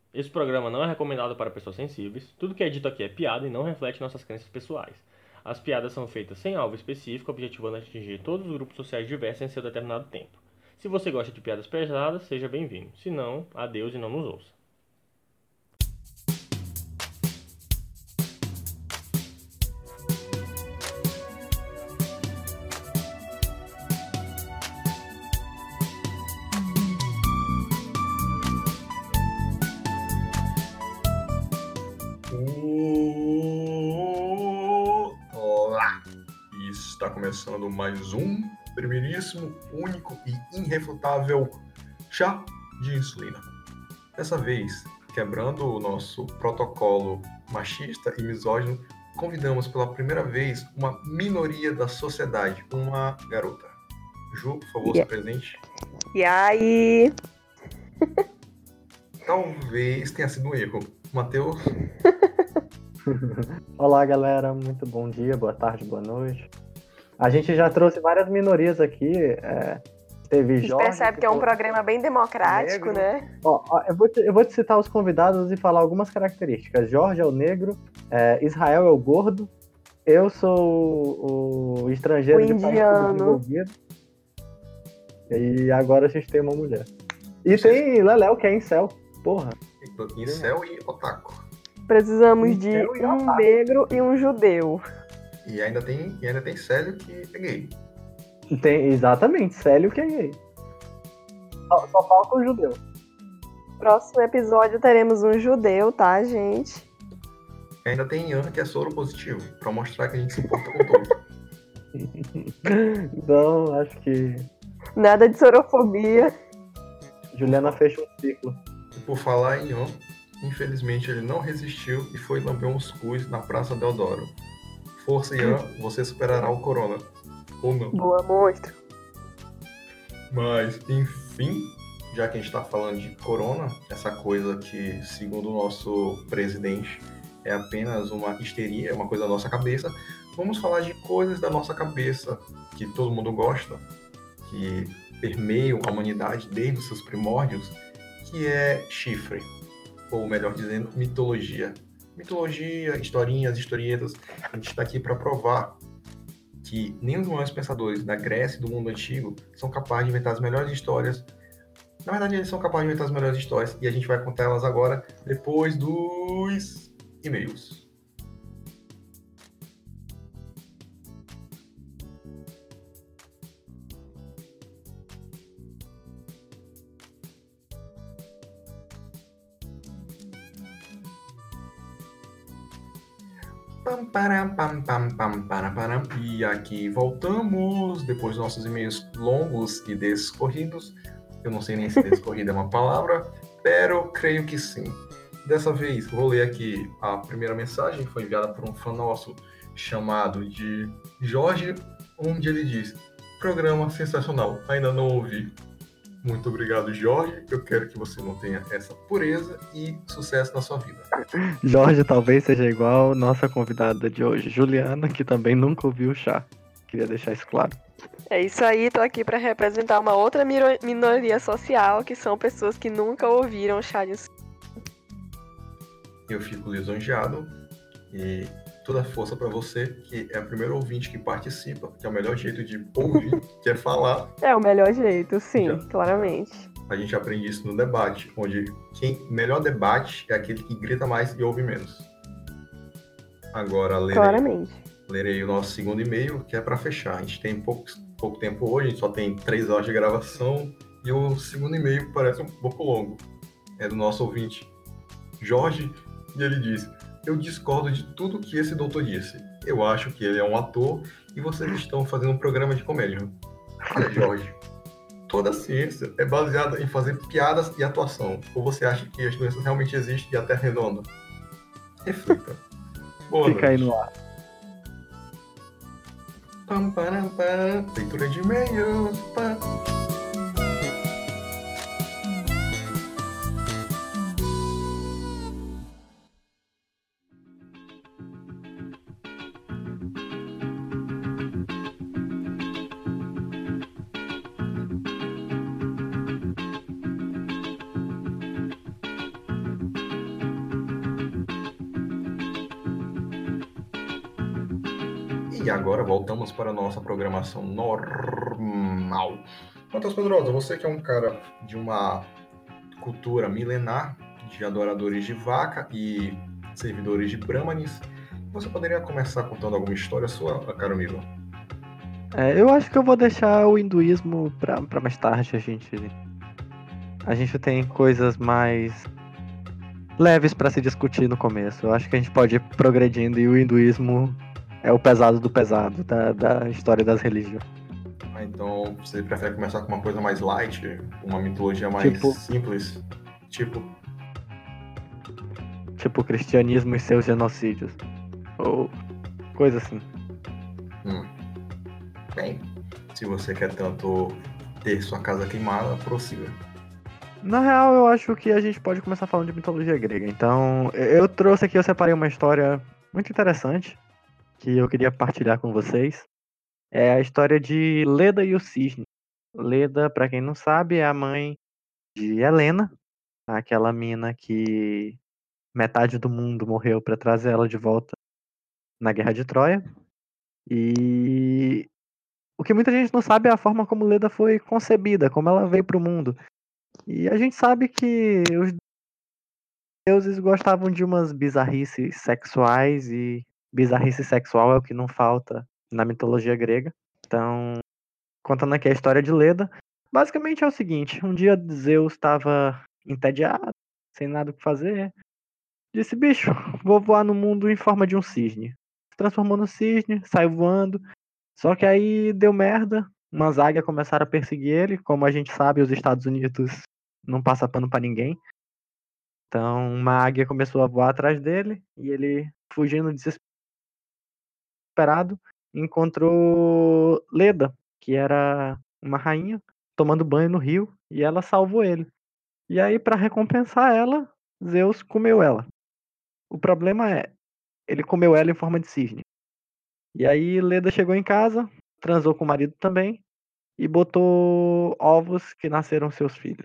Esse programa não é recomendado para pessoas sensíveis. Tudo que é dito aqui é piada e não reflete nossas crenças pessoais. As piadas são feitas sem alvo específico, objetivando atingir todos os grupos sociais diversos em seu determinado tempo. Se você gosta de piadas pesadas, seja bem-vindo. Se não, adeus e não nos ouça. Olá! Está começando mais um primeiríssimo, único e irrefutável chá de insulina. Dessa vez, quebrando o nosso protocolo machista e misógino, convidamos pela primeira vez uma minoria da sociedade, uma garota. Ju, por favor, se presente. E aí? Talvez tenha sido um erro. Matheus? Olá, galera. Muito bom dia, boa tarde, boa noite. A gente já trouxe várias minorias aqui. Teve A gente Jorge. percebe que é um programa bem democrático, negro. né? Eu vou te citar os convidados e falar algumas características. Jorge é o negro, Israel é o gordo, eu sou o estrangeiro O de país indiano. desenvolvido. E agora a gente tem uma mulher. E tem Leléo, que é incel. Porra. Incel e otaku. Precisamos de Então, e um otaku. negro e um judeu. E ainda tem Célio, que é gay. Tem, exatamente, Célio que é gay. Só falta o judeu. Próximo episódio teremos um judeu, tá, gente? E ainda tem Ian, que é soro positivo, pra mostrar que a gente se importa com todos. Então, acho que Nada de sorofobia. Juliana fecha um ciclo. E por falar em Ian, infelizmente ele não resistiu e foi lamber uns cus na Praça Deodoro. Força, Ian, você superará o corona. Ou não. Boa, monstro. Mas, enfim, já que a gente tá falando de corona, essa coisa que, segundo o nosso presidente, é apenas uma histeria, uma coisa da nossa cabeça, vamos falar de coisas da nossa cabeça que todo mundo gosta, que permeiam a humanidade desde os seus primórdios, que é chifre, ou melhor dizendo, mitologia. Mitologia, historinhas, historietas, a gente está aqui para provar que nem os maiores pensadores da Grécia e do mundo antigo são capazes de inventar as melhores histórias. Na verdade, eles são capazes de inventar as melhores histórias e a gente vai contar elas agora, depois dos e-mails. Pam, param, pam, pam, pam, param, param. E aqui voltamos, depois dos nossos e-mails longos e descorridos. Eu não sei nem se descorrido é uma palavra, pero creio que sim. Dessa vez, vou ler aqui a primeira mensagem, que foi enviada por um fã nosso chamado de Jorge, onde ele diz: programa sensacional, ainda não ouvi. Muito obrigado, Jorge. Eu quero que você mantenha essa pureza e sucesso na sua vida. Jorge talvez seja igual nossa convidada de hoje, Juliana, que também nunca ouviu o chá. Queria deixar isso claro. É isso aí, tô aqui pra representar uma outra minoria social, que são pessoas que nunca ouviram chá de Eu fico lisonjeado e toda a força para você, que é o primeiro ouvinte que participa, que é o melhor jeito de ouvir, que é falar. É o melhor jeito, sim, Já. claramente. A gente aprende isso no debate, onde quem melhor debate é aquele que grita mais e ouve menos. Agora, Claramente. lerei o nosso segundo e-mail, que é para fechar. A gente tem pouco tempo hoje, a gente só tem 3 horas de gravação, e o segundo e-mail parece um pouco longo. É do nosso ouvinte, Jorge, e ele diz: eu discordo de tudo que esse doutor disse. Eu acho que ele é um ator e vocês estão fazendo um programa de comédia. Olha, Jorge, toda a ciência é baseada em fazer piadas e atuação. Ou você acha que as doenças realmente existem e a Terra é redonda? Reflita. Boa Fica aí noite. no ar. Pam, param, pam. Leitura de e-mails. Pam. E agora voltamos para a nossa programação normal. Matheus Pedrosa, você que é um cara de uma cultura milenar, de adoradores de vaca e servidores de Brahmanes, você poderia começar contando alguma história sua, caro amigo? Eu acho que eu vou deixar o hinduísmo pra mais tarde. A gente tem coisas mais leves pra se discutir no começo. Eu acho que a gente pode ir progredindo e o hinduísmo é o pesado do pesado da história das religiões. Então, você prefere começar com uma coisa mais light, uma mitologia mais Tipo- simples? Tipo, Tipo o cristianismo e seus genocídios. Ou coisa assim. bem, se você quer tanto ter sua casa queimada, prossiga. Na real, eu acho que a gente pode começar falando de mitologia grega. Então, eu trouxe aqui, eu separei uma história muito interessante que eu queria partilhar com vocês. É a história de Leda e o Cisne. Leda, pra quem não sabe, é a mãe de Helena, aquela mina que metade do mundo morreu pra trazer ela de volta na Guerra de Troia. E o que muita gente não sabe é a forma como Leda foi concebida, como ela veio pro mundo. E a gente sabe que os deuses gostavam de umas bizarrices sexuais e bizarrice sexual é o que não falta na mitologia grega. Então, contando aqui a história de Leda, basicamente é o seguinte: um dia Zeus estava entediado, sem nada o que fazer, disse: bicho, vou voar no mundo em forma de um cisne. Se transformou no cisne, saiu voando, só que aí deu merda. Umas águias começaram a perseguir ele, como a gente sabe, os Estados Unidos não passa pano pra ninguém. Então, uma águia começou a voar atrás dele e ele, fugindo desesperado, encontrou Leda, que era uma rainha, tomando banho no rio, e ela salvou ele. E aí, para recompensar ela, Zeus comeu ela. O problema é, ele comeu ela em forma de cisne. E aí, Leda chegou em casa, transou com o marido também, e botou ovos que nasceram seus filhos.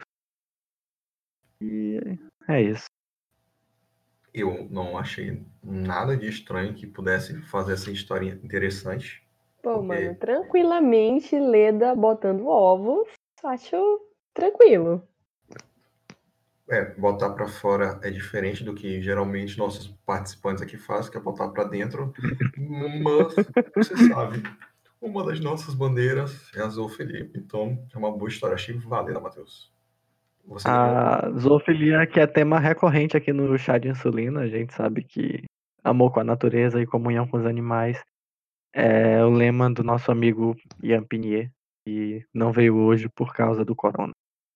E é isso. Eu não achei nada de estranho que pudesse fazer essa história interessante. Pô, Porque- mano, tranquilamente Leda botando ovos, acho tranquilo. Botar pra fora é diferente do que geralmente nossos participantes aqui fazem, que é botar pra dentro. Mas, você sabe, uma das nossas bandeiras é a zoofilia. Então, é uma boa história. Achei válida, Matheus. Você ganhou. A zoofilia, que é tema recorrente aqui no chá de insulina, a gente sabe que amor com a natureza e comunhão com os animais é o lema do nosso amigo Ian Pinier, que não veio hoje por causa do corona.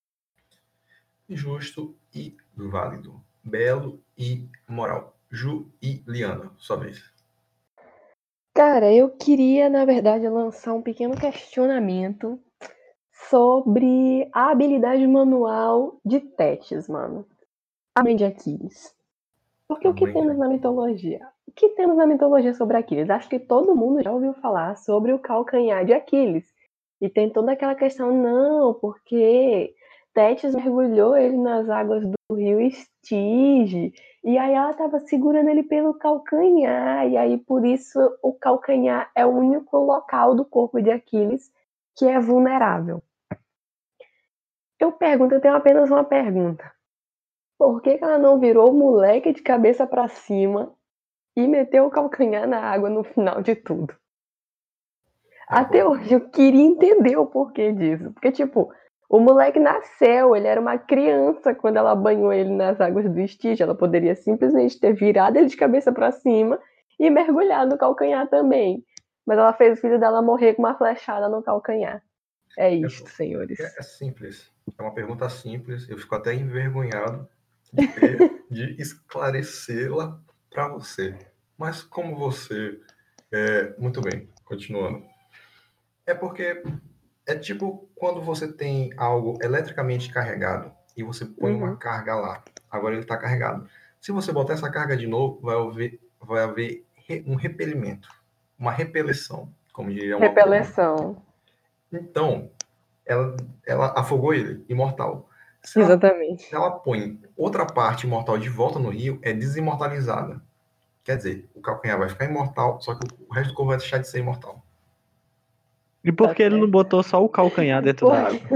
Justo e válido. Belo e moral. Ju e Liana, sua vez. Cara, eu queria, na verdade, lançar um pequeno questionamento sobre a habilidade manual de Tétis, mano. A mãe de Aquiles. Porque o que Mãe temos de- na mitologia? O que temos na mitologia sobre Aquiles? Acho que todo mundo já ouviu falar sobre o calcanhar de Aquiles. E tem toda aquela questão, não, porque Tétis mergulhou ele nas águas do rio Estige, e aí ela estava segurando ele pelo calcanhar, e aí por isso o calcanhar é o único local do corpo de Aquiles que é vulnerável. Eu tenho apenas uma pergunta. Por que ela não virou o moleque de cabeça para cima e meteu o calcanhar na água no final de tudo? Até hoje eu queria entender o porquê disso. Porque, tipo, o moleque nasceu, ele era uma criança quando ela banhou ele nas águas do Estige. Ela poderia simplesmente ter virado ele de cabeça para cima e mergulhado no calcanhar também. Mas ela fez o filho dela morrer com uma flechada no calcanhar. É isto, senhores. É simples. É uma pergunta simples. Eu fico até envergonhado de esclarecê-la para você. Mas como você... muito bem, continuando. É porque é tipo quando você tem algo eletricamente carregado e você põe uma carga lá. Agora ele está carregado. Se você botar essa carga de novo, vai haver um repelimento, uma repelição, como diria uma Repeleção. Então, ela afogou ele, imortal. Se ela, Exatamente. se ela põe outra parte imortal de volta no rio, é desimortalizada. Quer dizer, o calcanhar vai ficar imortal, só que o resto do corpo vai deixar de ser imortal. E por Tá que ele não certo. botou só o calcanhar dentro da água?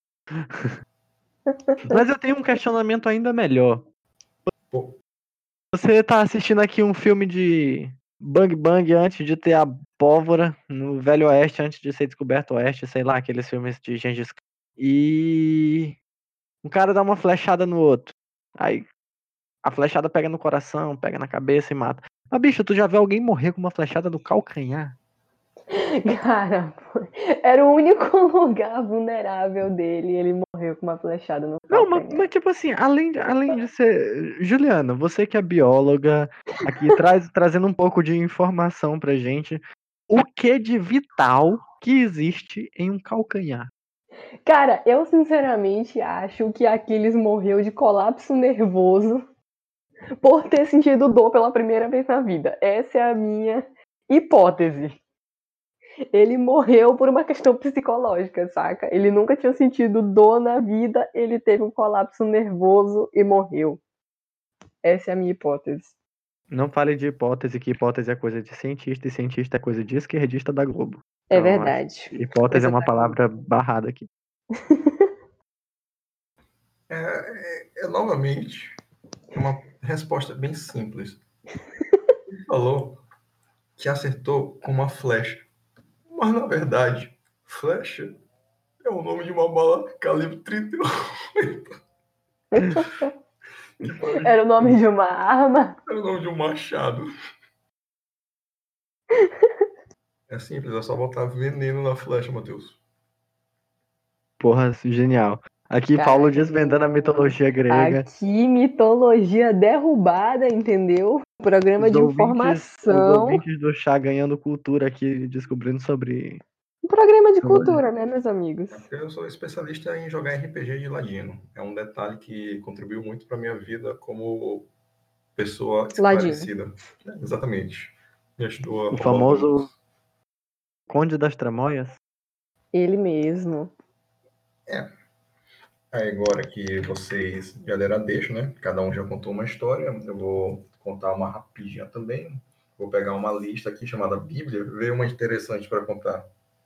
Mas eu tenho um questionamento ainda melhor. Pô, Você tá assistindo aqui um filme de Bang Bang antes de ter a pólvora no Velho Oeste, antes de ser descoberto o Oeste, sei lá, aqueles filmes de Gengis Khan. E um cara dá uma flechada no outro. Aí a flechada pega no coração, pega na cabeça e mata. Mas, bicho, tu já viu alguém morrer com uma flechada no calcanhar? Cara, era o único lugar vulnerável dele e ele morreu com uma flechada no Não, mas calcanhar. tipo assim, além de ser. Juliana, você que é bióloga, aqui trazendo um pouco de informação pra gente. O que de vital que existe em um calcanhar? Cara, eu sinceramente acho que Aquiles morreu de colapso nervoso por ter sentido dor pela primeira vez na vida. Essa é a minha hipótese. Ele morreu por uma questão psicológica, saca? Ele nunca tinha sentido dor na vida, ele teve um colapso nervoso e morreu. Essa é a minha hipótese. Não fale de hipótese, que hipótese é coisa de cientista e cientista é coisa de esquerdista da Globo. É Então, acho verdade. que hipótese é Coisa uma da palavra barrada aqui. novamente, uma resposta bem simples. Ele falou que acertou com uma flecha. Mas, na verdade, flecha é o nome de uma bala calibre 38. Que para Era o nome de uma arma. é o nome de um machado. É simples, é só botar veneno na flecha, Matheus. Porra, genial. Aqui, Paulo desvendando a mitologia grega. Aqui, mitologia derrubada, entendeu? Programa Os de informação. ouvintes do chá ganhando cultura aqui, descobrindo sobre. Um programa de cultura, né, meus amigos? Eu sou especialista em jogar RPG de ladino. É um detalhe que contribuiu muito para minha vida como pessoa Ladino. esclarecida. Exatamente. Me ajudou a O roubar famoso bancos. Conde das Tramóias. Ele mesmo. Aí agora que vocês já deram a deixa, né? Cada um já contou uma história. Eu vou contar uma rapidinha também. Vou pegar uma lista aqui chamada Bíblia, ver uma interessante para contar.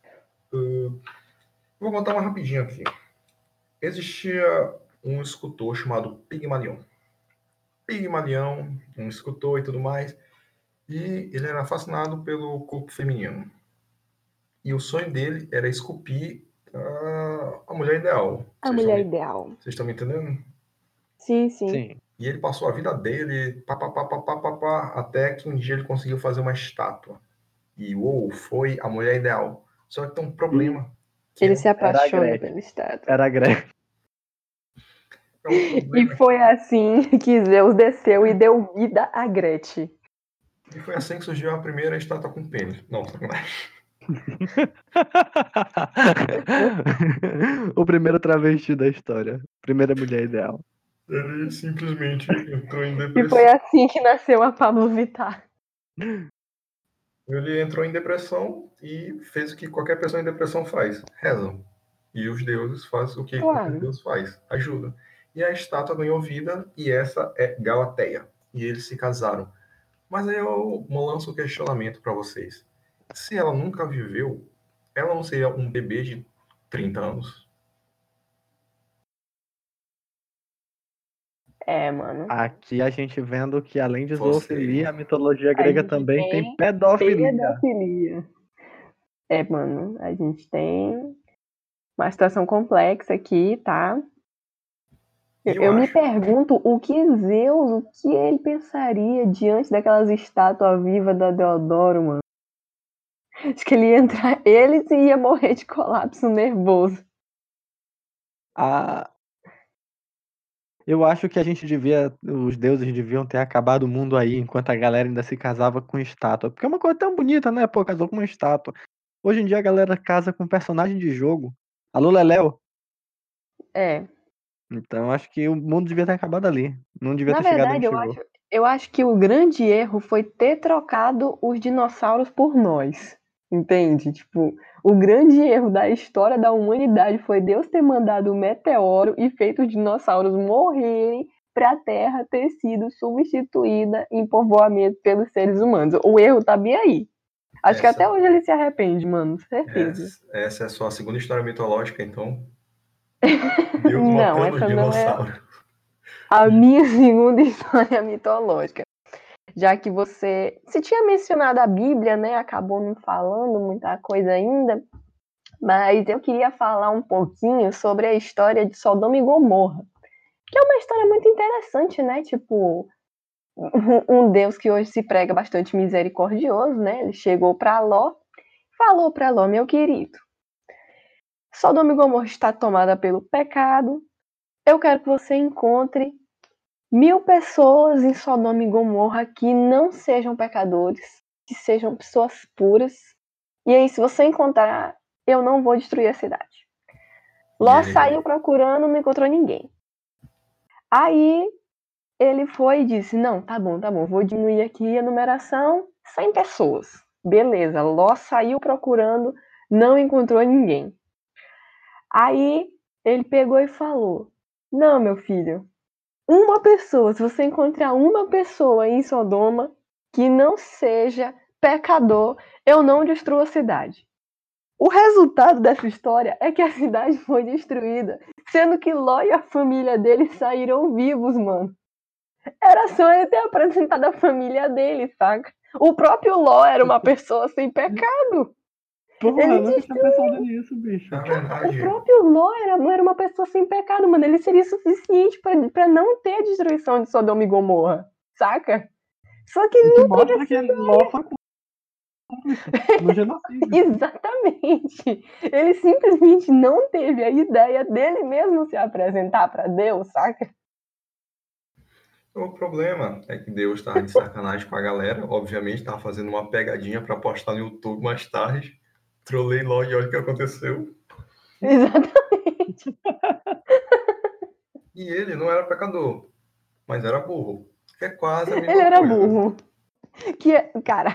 Vou contar uma rapidinha aqui. Existia um escultor chamado Pigmalion. Pigmalion, um escultor e tudo mais. E ele era fascinado pelo corpo feminino. E o sonho dele era esculpir a mulher ideal. A mulher ideal. Vocês estão me entendendo? Sim, sim. Sim. E ele passou a vida dele, até que um dia ele conseguiu fazer uma estátua. E foi a mulher ideal. Só que tem um problema. Ele se Era a apaixona Gretchen. pela estátua. Era a Grécia. E foi assim que Zeus desceu e deu vida a Gretchen. E foi assim que surgiu a primeira estátua com pênis. Não, sacanagem. O primeiro travesti da história. Primeira mulher ideal. Ele simplesmente entrou em E depressão. foi assim que nasceu a Pablo Vittar. Ele entrou em depressão e fez o que qualquer pessoa em depressão faz: reza. E os deuses fazem o que qualquer deus faz: ajuda. E a estátua ganhou vida, e essa é Galateia. E eles se casaram. Mas aí eu lanço um questionamento para vocês. Se ela nunca viveu, ela não seria um bebê de 30 anos? É, mano. Aqui a gente vendo que além de Você. zoofilia, a mitologia A grega gente também tem tem pedofilia. pedofilia. É, mano, a gente tem uma situação complexa aqui, tá? Eu me pergunto o que Zeus, o que ele pensaria diante daquelas estátuas vivas da Deodoro, mano. Acho que ele ia entrar, ele ia morrer de colapso nervoso. Eu acho que os deuses deviam ter acabado o mundo aí, enquanto a galera ainda se casava com estátua. Porque é uma coisa tão bonita, né? Pô, casou com uma estátua. Hoje em dia a galera casa com personagem de jogo. Alô, Leléo? É. Então acho que o mundo devia ter acabado ali. Não devia Na ter chegado verdade, onde chegou. eu acho que o grande erro foi ter trocado os dinossauros por nós. Entende? Tipo, o grande erro da história da humanidade foi Deus ter mandado um meteoro e feito os dinossauros morrerem para a Terra ter sido substituída em povoamento pelos seres humanos. O erro tá bem aí. Acho que até hoje ele se arrepende, mano, certeza. Essa é só a segunda história mitológica, então. Deus Não, matando os essa não é dinossauros. a minha segunda história mitológica. Já que você tinha mencionado a Bíblia, né? Acabou não falando muita coisa ainda. Mas eu queria falar um pouquinho sobre a história de Sodoma e Gomorra. Que é uma história muito interessante, né? Tipo, um Deus que hoje se prega bastante misericordioso, né? Ele chegou para Ló, falou para Ló, meu querido, Sodoma e Gomorra está tomada pelo pecado. Eu quero que você encontre 1000 pessoas em Sodoma e Gomorra que não sejam pecadores, que sejam pessoas puras. E aí, se você encontrar, eu não vou destruir a cidade. Ló saiu procurando, não encontrou ninguém. Aí ele foi e disse, não, tá bom, vou diminuir aqui a numeração, 100 pessoas. Beleza, Ló saiu procurando, não encontrou ninguém. Aí ele pegou e falou, não, meu filho, uma pessoa, se você encontrar uma pessoa em Sodoma que não seja pecador, eu não destruo a cidade. O resultado dessa história é que a cidade foi destruída, sendo que Ló e a família dele saíram vivos, mano. Era só ele ter apresentado a família dele, saca? O próprio Ló era uma pessoa sem pecado. Porra, Ele eu nunca tinha pensado nisso, bicho. Na verdade, O próprio Ló era uma pessoa sem pecado, mano. Ele seria suficiente pra não ter a destruição de Sodoma e Gomorra, saca? Só que ele O que não teve mostra que Ló foi cúmplice no genocídio. Exatamente. Ele simplesmente não teve a ideia dele mesmo se apresentar pra Deus, saca? o problema é que Deus estava de sacanagem com a galera. Obviamente, estava fazendo uma pegadinha para postar no YouTube mais tarde. Trolei Ló e olha o que aconteceu. Exatamente. E ele não era pecador, mas era burro. Que é quase a mesma Ele era coisa. burro. Caralho.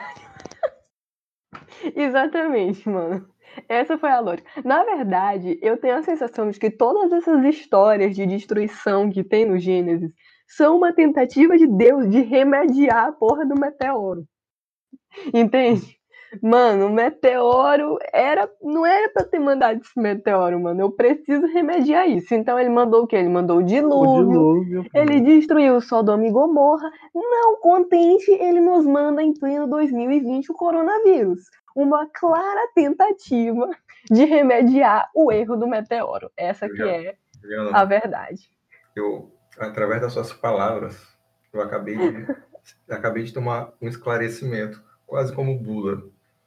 Exatamente, mano. Essa foi a lógica. Na verdade, eu tenho a sensação de que todas essas histórias de destruição que tem no Gênesis são uma tentativa de Deus de remediar a porra do meteoro. Entende? Mano, o meteoro não era pra ter mandado esse meteoro, mano. Eu preciso remediar isso. Então ele mandou o quê? Ele mandou o dilúvio. Ele destruiu Sodoma e Gomorra. Não contente, ele nos manda em pleno 2020 o coronavírus. Uma clara tentativa de remediar o erro do meteoro. Essa que é a verdade. Eu, através das suas palavras, eu acabei de tomar um esclarecimento, quase como Buda.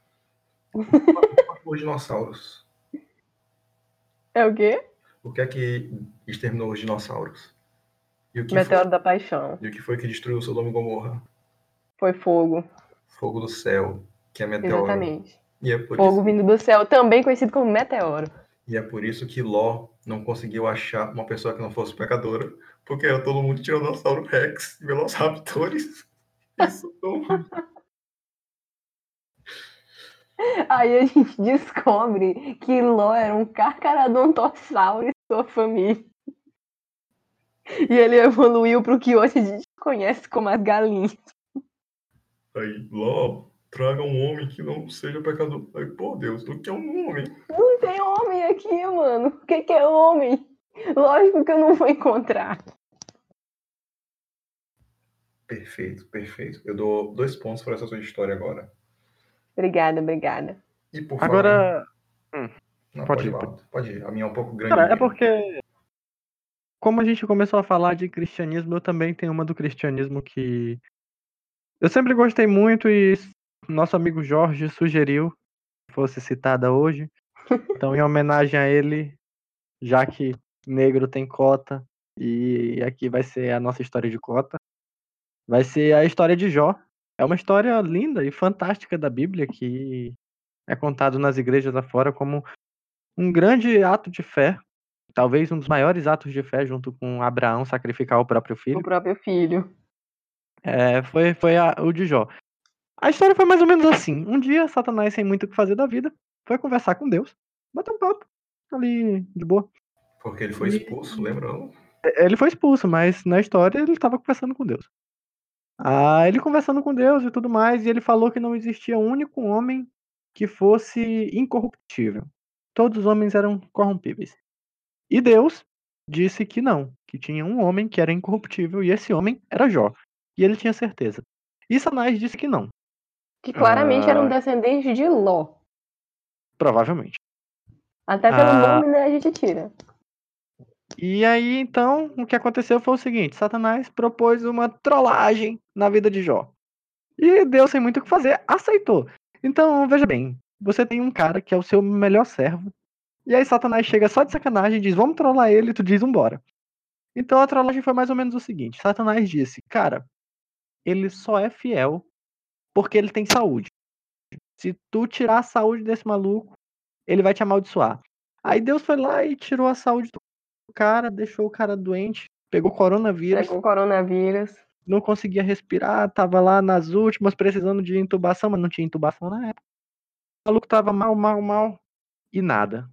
Os dinossauros. É o quê? O que é que exterminou os dinossauros? E o que Meteoro da Paixão. E o que foi que destruiu Sodoma e Gomorra? Foi fogo. Fogo do céu, que é meteoro. Exatamente. E é por Fogo isso... vindo do céu, também conhecido como meteoro. E é por isso que Ló não conseguiu achar uma pessoa que não fosse pecadora, porque era todo mundo Tiranossauro Rex e Velociraptores. Isso não... Aí a gente descobre que Ló era um carcaradontossauro e sua família. E ele evoluiu para o que hoje a gente conhece como as galinhas. Aí, Ló, traga um homem que não seja pecador. Aí, pô, Deus, o que é um homem? Não tem homem aqui, mano. O que é homem? Lógico que eu não vou encontrar. Perfeito, perfeito. Eu dou 2 pontos para essa sua história agora. Obrigada. E por Agora. Não, Pode ir. Pode ir. A minha é um pouco grande. Cara, é porque. Como a gente começou a falar de cristianismo, eu também tenho uma do cristianismo que eu sempre gostei muito e nosso amigo Jorge sugeriu que fosse citada hoje. Então, em homenagem a ele, já que negro tem cota, e aqui vai ser a nossa história de cota, vai ser a história de Jó. É uma história linda e fantástica da Bíblia que é contado nas igrejas afora como um grande ato de fé, talvez um dos maiores atos de fé, junto com Abraão sacrificar o próprio filho. O próprio filho. Foi o de Jó. A história foi mais ou menos assim. Um dia, Satanás, sem muito o que fazer da vida, foi conversar com Deus, bater um papo ali de boa. Porque ele foi expulso, lembra? Ele foi expulso, mas na história ele estava conversando com Deus. Ele conversando com Deus e tudo mais, e ele falou que não existia um único homem que fosse incorruptível. Todos os homens eram corrompíveis. E Deus disse que não, que tinha um homem que era incorruptível, e esse homem era Jó. E ele tinha certeza. E Satanás disse que não. Que claramente eram Ah, descendentes de Ló. provavelmente. Até pelo Ah, nome, né, a gente tira. E aí, então, o que aconteceu foi o seguinte: Satanás propôs uma trollagem na vida de Jó. E Deus, sem muito o que fazer, aceitou. Então, veja bem, você tem um cara que é o seu melhor servo, e aí Satanás chega só de sacanagem e diz, vamos trollar ele, e tu diz, vambora. Então a trollagem foi mais ou menos o seguinte: Satanás disse, cara, ele só é fiel porque ele tem saúde. Se tu tirar a saúde desse maluco, ele vai te amaldiçoar. Aí Deus foi lá e tirou a saúde do cara, deixou o cara doente, pegou coronavírus, Pegou coronavírus. não conseguia respirar, tava lá nas últimas precisando de intubação, mas não tinha intubação na época. O maluco tava mal, mal, mal e nada.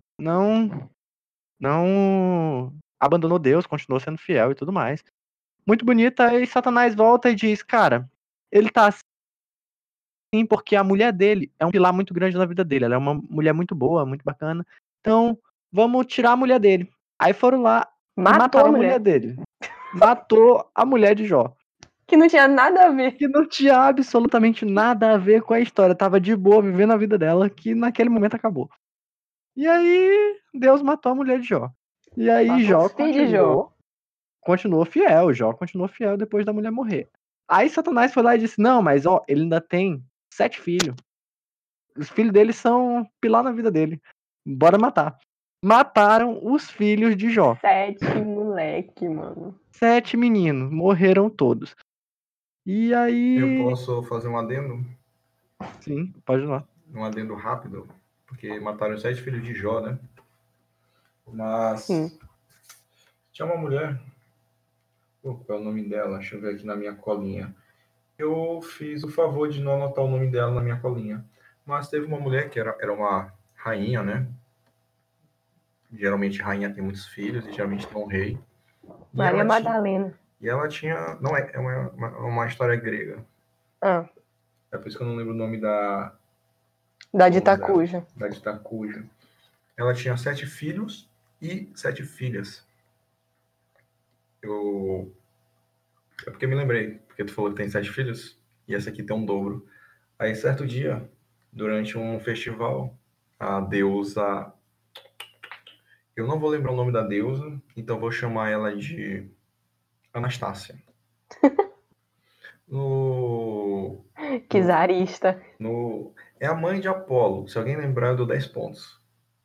Não abandonou Deus, continuou sendo fiel e tudo mais. Muito bonita, aí Satanás volta e diz, cara, ele tá assim porque a mulher dele é um pilar muito grande na vida dele, ela é uma mulher muito boa, muito bacana, então vamos tirar a mulher dele. Aí foram lá e Matou a mataram a mulher mulher. dele. Matou a mulher de Jó. Que não tinha nada a ver. Que não tinha absolutamente nada a ver com a história, tava de boa vivendo a vida dela, que naquele momento acabou. E aí, Deus matou a mulher de Jó. E aí, Matou Jó os filhos de Jó. continuou fiel, Jó continuou fiel depois da mulher morrer. Aí Satanás foi lá e disse, não, mas ó, ele ainda tem 7 filhos. Os filhos dele são pilar na vida dele. Bora matar. Mataram os filhos de Jó. 7 moleque, mano. 7 meninos, morreram todos. E aí... Eu posso fazer um adendo? Sim, pode ir lá. Um adendo rápido, porque mataram os 7 filhos de Jó, né? Mas Sim. tinha uma mulher, qual é o nome dela? Deixa eu ver aqui na minha colinha. Eu fiz o favor de não anotar o nome dela na minha colinha. Mas teve uma mulher que era uma rainha, né? Geralmente rainha tem muitos filhos e geralmente tem um rei. E Maria ela tinha, Madalena. e ela tinha, não é uma história grega. Ah, É por isso que eu não lembro o nome da da de nome dela, Itacuja. da de Itacuja. Ela tinha 7 filhos e 7 filhas. É porque me lembrei, porque tu falou que tem 7 filhos e essa aqui tem um dobro. Aí certo dia, durante um festival, a deusa, eu não vou lembrar o nome da deusa, então vou chamar ela de Anastácia. No, Que no, zarista. é a mãe de Apolo. Se alguém lembrar, eu dou 10 pontos.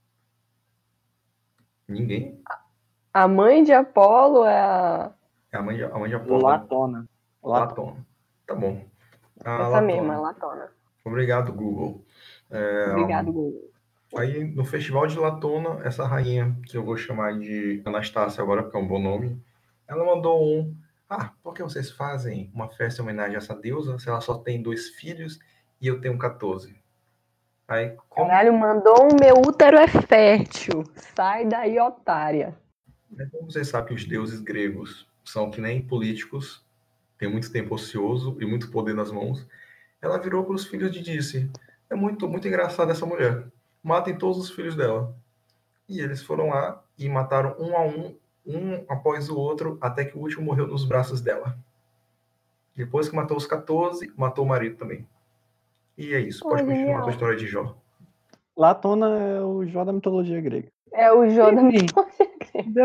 Ninguém? A mãe de Apolo é a... É a mãe de Apolo. Latona. Latona. Tá bom. A Essa mesma, Latona. Latona. Obrigado, Google. Obrigado, Google. Aí, no Festival de Latona, essa rainha, que eu vou chamar de Anastácia agora, porque é um bom nome, ela mandou por que vocês fazem uma festa em homenagem a essa deusa se ela só tem 2 filhos e eu tenho 14? Aí, Caralho, mandou um meu útero é fértil. Sai daí, otária. como vocês sabem que os deuses gregos são que nem políticos, têm muito tempo ocioso e muito poder nas mãos, ela virou para os filhos e disse, é muito, muito engraçada essa mulher, matem todos os filhos dela. E eles foram lá e mataram um a um após o outro, até que o último morreu nos braços dela. Depois que matou os 14, matou o marido também. E é isso. Pô, Pode continuar a tua genial. história de Jó. Latona é o Jó da mitologia grega. É o Jó da Enfim, mitologia.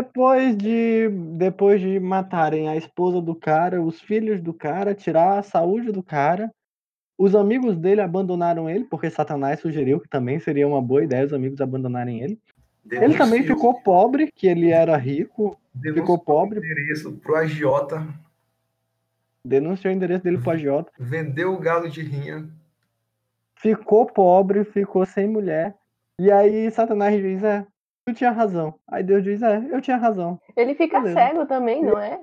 depois de matarem a esposa do cara, os filhos do cara, tirar a saúde do cara, os amigos dele abandonaram ele, porque Satanás sugeriu que também seria uma boa ideia os amigos abandonarem ele. Ele também ficou pobre, que ele era rico, ficou pobre, endereço pro agiota, denunciou o endereço dele pro agiota, vendeu o galo de rinha. ficou pobre, ficou sem mulher. E aí Satanás diz, tu tinha razão. Aí Deus diz, eu tinha razão. Ele fica Beleza. cego também, não é?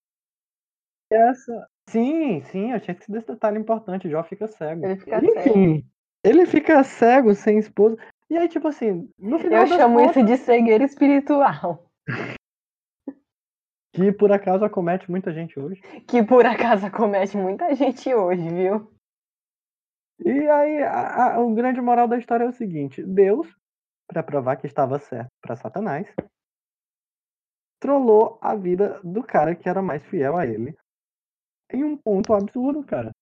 Sim, eu tinha que esse detalhe importante, Jó fica cego. Ele fica cego. Enfim, ele fica cego, sem esposa. E aí, tipo assim, no final Eu das chamo contas, isso de cegueira espiritual. Que por acaso acomete muita gente hoje. Que por acaso acomete muita gente hoje, viu? E aí, o grande moral da história é o seguinte: Deus, para provar que estava certo para Satanás, trollou a vida do cara que era mais fiel a ele em um ponto absurdo, cara.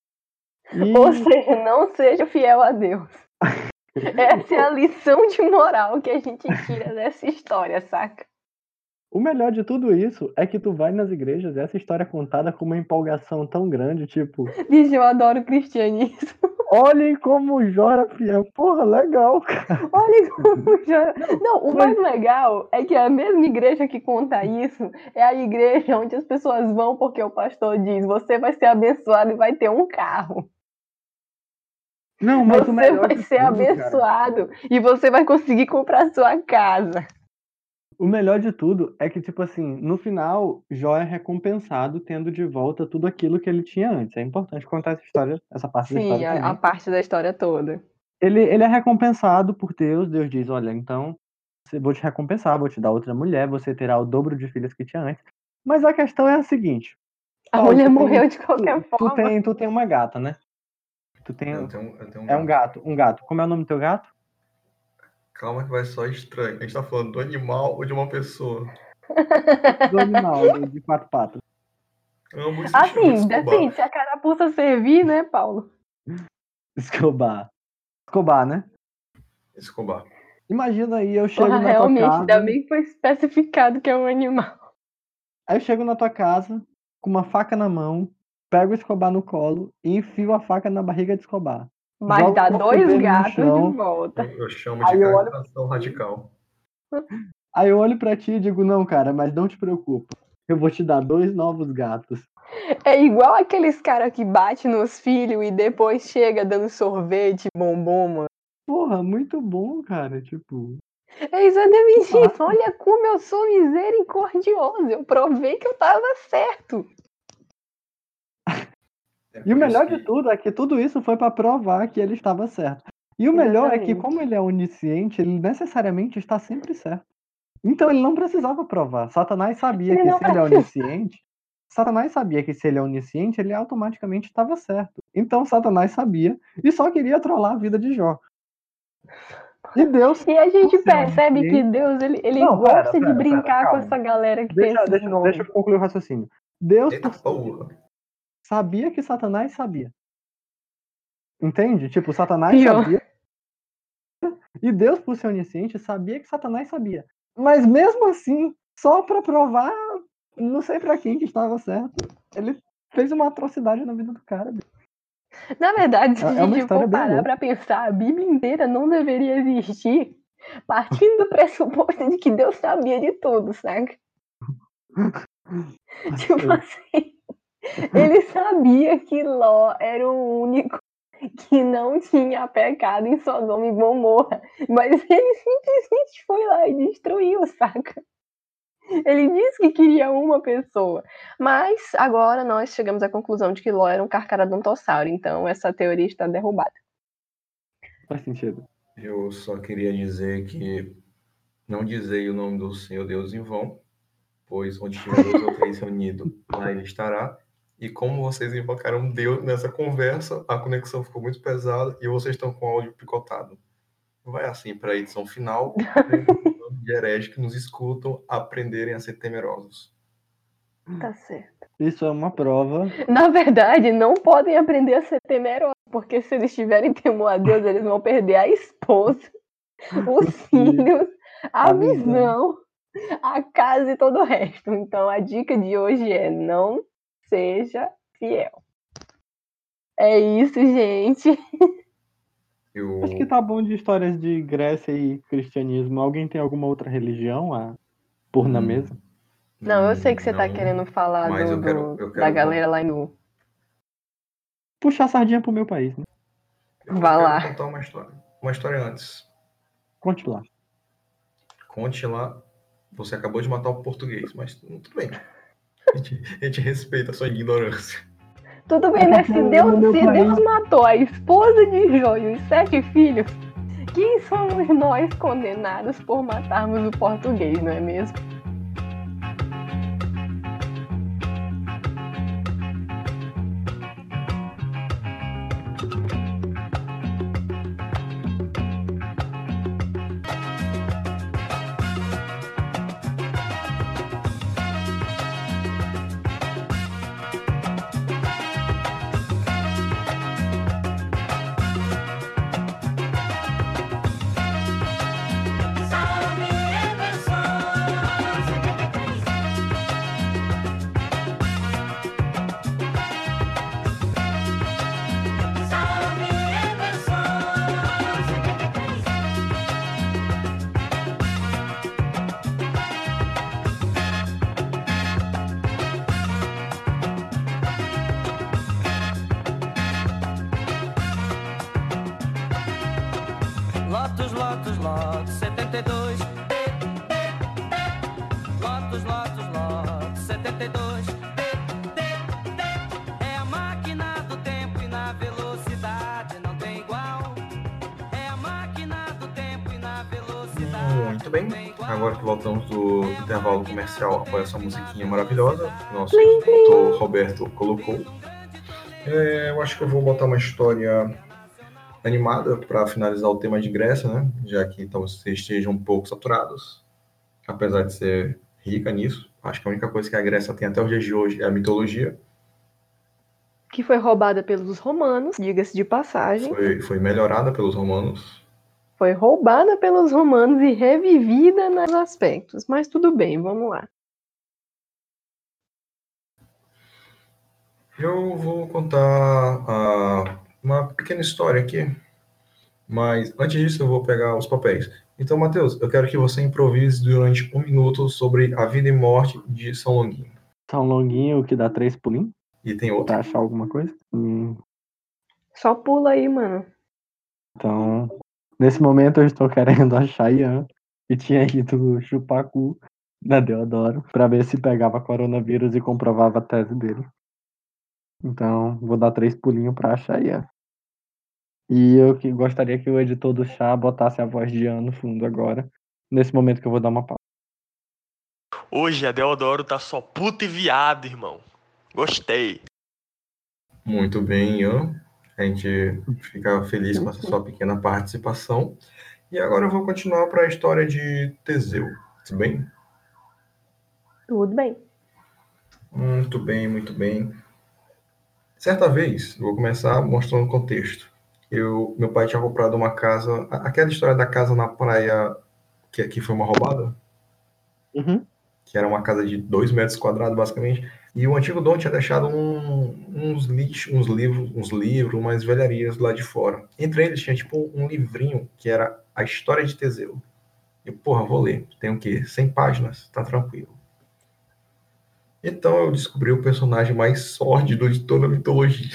Ou seja, não seja fiel a Deus. Essa é a lição de moral que a gente tira dessa história, saca? O melhor de tudo isso é que tu vai nas igrejas e essa história é contada com uma empolgação tão grande, tipo... Bicho, eu adoro o cristianismo. Olhem como Jó era fiel. Porra, legal, cara. Olhem como Jó... Não, o mais legal é que a mesma igreja que conta isso é a igreja onde as pessoas vão porque o pastor diz: você vai ser abençoado e vai ter um carro. Não, mas você vai ser abençoado, cara, e você vai conseguir comprar sua casa. O melhor de tudo é que, tipo assim, no final, Jó é recompensado tendo de volta tudo aquilo que ele tinha antes. É importante contar essa história, essa parte da história também. Sim, a parte da história toda. Ele é recompensado por Deus. Deus diz: olha, então, vou te recompensar, vou te dar outra mulher, você terá o dobro de filhas que tinha antes. Mas a questão é a seguinte: a mulher morreu de qualquer forma. Tu tem uma gata, né? Tu tem... Eu tenho um gato. Um gato. Como é o nome do teu gato? Calma que vai só estranho. A gente tá falando do animal ou de uma pessoa? Do animal, de 4 patas. Ambos se assim, depende. Se a carapuça servir, né, Paulo? Escobar, né? Escobar. Imagina aí, eu chego na tua realmente, casa... ainda bem que foi especificado que é um animal. Aí eu chego na tua casa, com uma faca na mão, pego o Escobar no colo e enfio a faca na barriga de Escobar. Mas dá 2 gatos de volta. Eu chamo de caricação radical. Aí eu olho pra ti e digo: não, cara, mas não te preocupa. Eu vou te dar 2 novos gatos. É igual aqueles caras que batem nos filhos e depois chega dando sorvete, bombom, mano. Porra, muito bom, cara, tipo... É exatamente isso. Olha como eu sou misericordioso. Eu provei que eu tava certo. E o melhor de tudo é que tudo isso foi pra provar que ele estava certo. E o melhor é que, como ele é onisciente, ele necessariamente está sempre certo. Então ele não precisava provar. Satanás sabia que se ele é onisciente... Satanás sabia que se ele é onisciente, ele automaticamente estava certo. Então Satanás sabia e só queria trollar a vida de Jó. E Deus... E a gente percebe que Deus, ele gosta de brincar com essa galera que tem esses nomes. Deixa eu concluir o raciocínio. Deus sabia que Satanás sabia. Entende? Tipo, Satanás sabia. E Deus, por ser onisciente, sabia que Satanás sabia. Mas mesmo assim, só pra provar, não sei pra quem que estava certo, ele fez uma atrocidade na vida do cara. Na verdade, se a gente for parar pra pensar, a Bíblia inteira não deveria existir partindo do pressuposto de que Deus sabia de tudo, saca? Tipo assim, ele sabia que Ló era o único que não tinha pecado em Sodoma e Gomorra, mas ele simplesmente foi lá e destruiu, saca? Ele disse que queria uma pessoa, mas agora nós chegamos à conclusão de que Ló era um carcaradontosauro, então essa teoria está derrubada. Faz sentido. Eu só queria dizer que não dizei o nome do Senhor Deus em vão, pois onde tiver 2 ou 3 reunidos, lá ele estará. E como vocês invocaram Deus nessa conversa, a conexão ficou muito pesada e vocês estão com o áudio picotado. Vai assim para a edição final, de hereges que nos escutam aprenderem a ser temerosos. Tá certo. Isso é uma prova. Na verdade, não podem aprender a ser temerosos, porque se eles tiverem temor a Deus, eles vão perder a esposa, os filhos, a visão, a casa e todo o resto. Então a dica de hoje é: não seja fiel. É isso, gente. Acho que tá bom de histórias de Grécia e cristianismo. Alguém tem alguma outra religião a pôr na mesa? Não, eu sei que você tá querendo falar da galera lá no... Puxar a sardinha pro meu país, né? Vá lá. Eu quero contar uma história. Uma história antes. Conte lá. Conte lá. Você acabou de matar o português, mas tudo bem. A gente respeita a sua ignorância. Tudo bem, né? Se Deus matou a esposa de Jó e os 7 filhos, quem somos nós condenados por matarmos o português, não é mesmo? Lotus, Lotus, 72. Lotus, Lotus, Lotus, 72. É a máquina do tempo e na velocidade não tem igual. É a máquina do tempo e na velocidade. Muito bem, agora que voltamos do intervalo comercial após essa musiquinha maravilhosa, nosso Plim, plim. doutor Roberto colocou, eu acho que eu vou botar uma história animada para finalizar o tema de Grécia, né? Já que então, vocês estejam um pouco saturados, apesar de ser rica nisso. Acho que a única coisa que a Grécia tem até os dias de hoje é a mitologia. Que foi roubada pelos romanos, diga-se de passagem. Foi melhorada pelos romanos. Foi roubada pelos romanos e revivida nos aspectos. Mas tudo bem, vamos lá. Eu vou contar uma pequena história aqui, mas antes disso eu vou pegar os papéis. Então, Matheus, eu quero que você improvise durante 1 minuto sobre a vida e morte de São Longuinho. São Longuinho que dá 3 pulinhos E tem outro. pra achar alguma coisa. Só pula aí, mano. Então, nesse momento eu estou querendo achar Ian, que tinha ido chupar cu da Deodoro, pra ver se pegava coronavírus e comprovava a tese dele. Então, vou dar 3 pulinhos pra achar Ian. E eu que gostaria que o editor do chá botasse a voz de Ian no fundo agora, nesse momento que eu vou dar uma pausa. Hoje a Deodoro tá só puta e viado, irmão. Gostei. Muito bem, Ian. A gente fica feliz com essa sua pequena participação. E agora eu vou continuar para a história de Teseu. Tudo bem? Tudo bem. Muito bem, muito bem. Certa vez, eu vou começar mostrando o contexto. Meu pai tinha comprado uma casa, aquela história da casa na praia que foi uma roubada, Uhum. que era uma casa de 2 metros quadrados, basicamente. E o antigo dono tinha deixado uns lixos, uns livros, umas velharias lá de fora. Entre eles tinha tipo um livrinho que era a história de Teseu. E, porra, vou ler. Tem o quê? 100 páginas, tá tranquilo. Então eu descobri o personagem mais sórdido de toda a mitologia.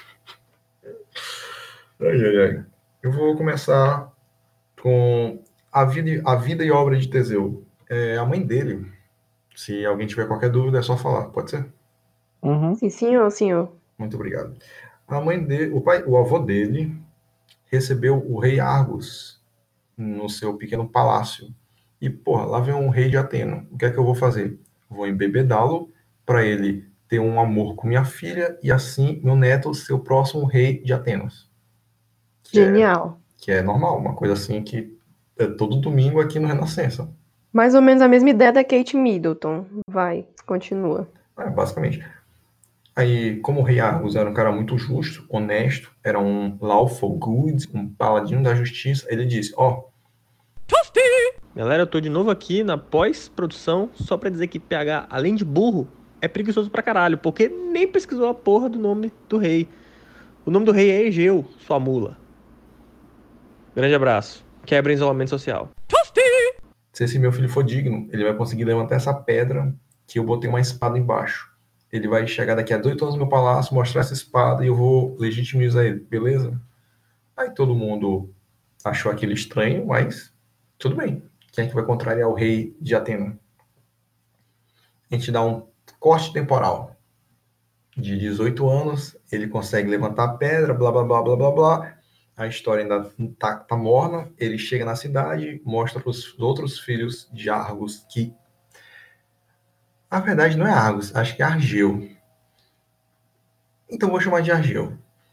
Ai, ai, ai. Eu vou começar com a vida e obra de Teseu. A mãe dele, se alguém tiver qualquer dúvida, é só falar, pode ser? Uhum. Sim, senhor, senhor. Muito obrigado. A mãe dele, o avô dele, recebeu o rei Argos no seu pequeno palácio. E, porra, lá vem um rei de Atena. O que é que eu vou fazer? Vou embebedá-lo para ele ter um amor com minha filha e assim meu neto ser o próximo rei de Atenas. Genial. Que é normal, uma coisa assim que é todo domingo aqui no Renascença. Mais ou menos a mesma ideia da Kate Middleton. Vai, continua. Basicamente. Aí, como o rei Argos era um cara muito justo, honesto, era um lawful good, um paladino da justiça, ele disse, Galera, eu tô de novo aqui na pós-produção só pra dizer que PH, além de burro, é preguiçoso pra caralho, porque nem pesquisou a porra do nome do rei. O nome do rei é Egeu, sua mula. Grande abraço. Quebra isolamento social. se esse meu filho for digno, ele vai conseguir levantar essa pedra que eu botei uma espada embaixo. Ele vai chegar daqui a 2 anos no meu palácio, mostrar essa espada e eu vou legitimizar ele, beleza? Aí todo mundo achou aquilo estranho, mas tudo bem. Quem é que vai contrariar o rei de Atena? A gente dá um corte temporal. De 18 anos, ele consegue levantar a pedra, blá, blá, blá, blá, blá, blá. A história ainda tá morna. Ele chega na cidade, mostra para os outros filhos de Argos que... Na verdade, não é Argos, acho que é Argeu. Então vou chamar de Argeu.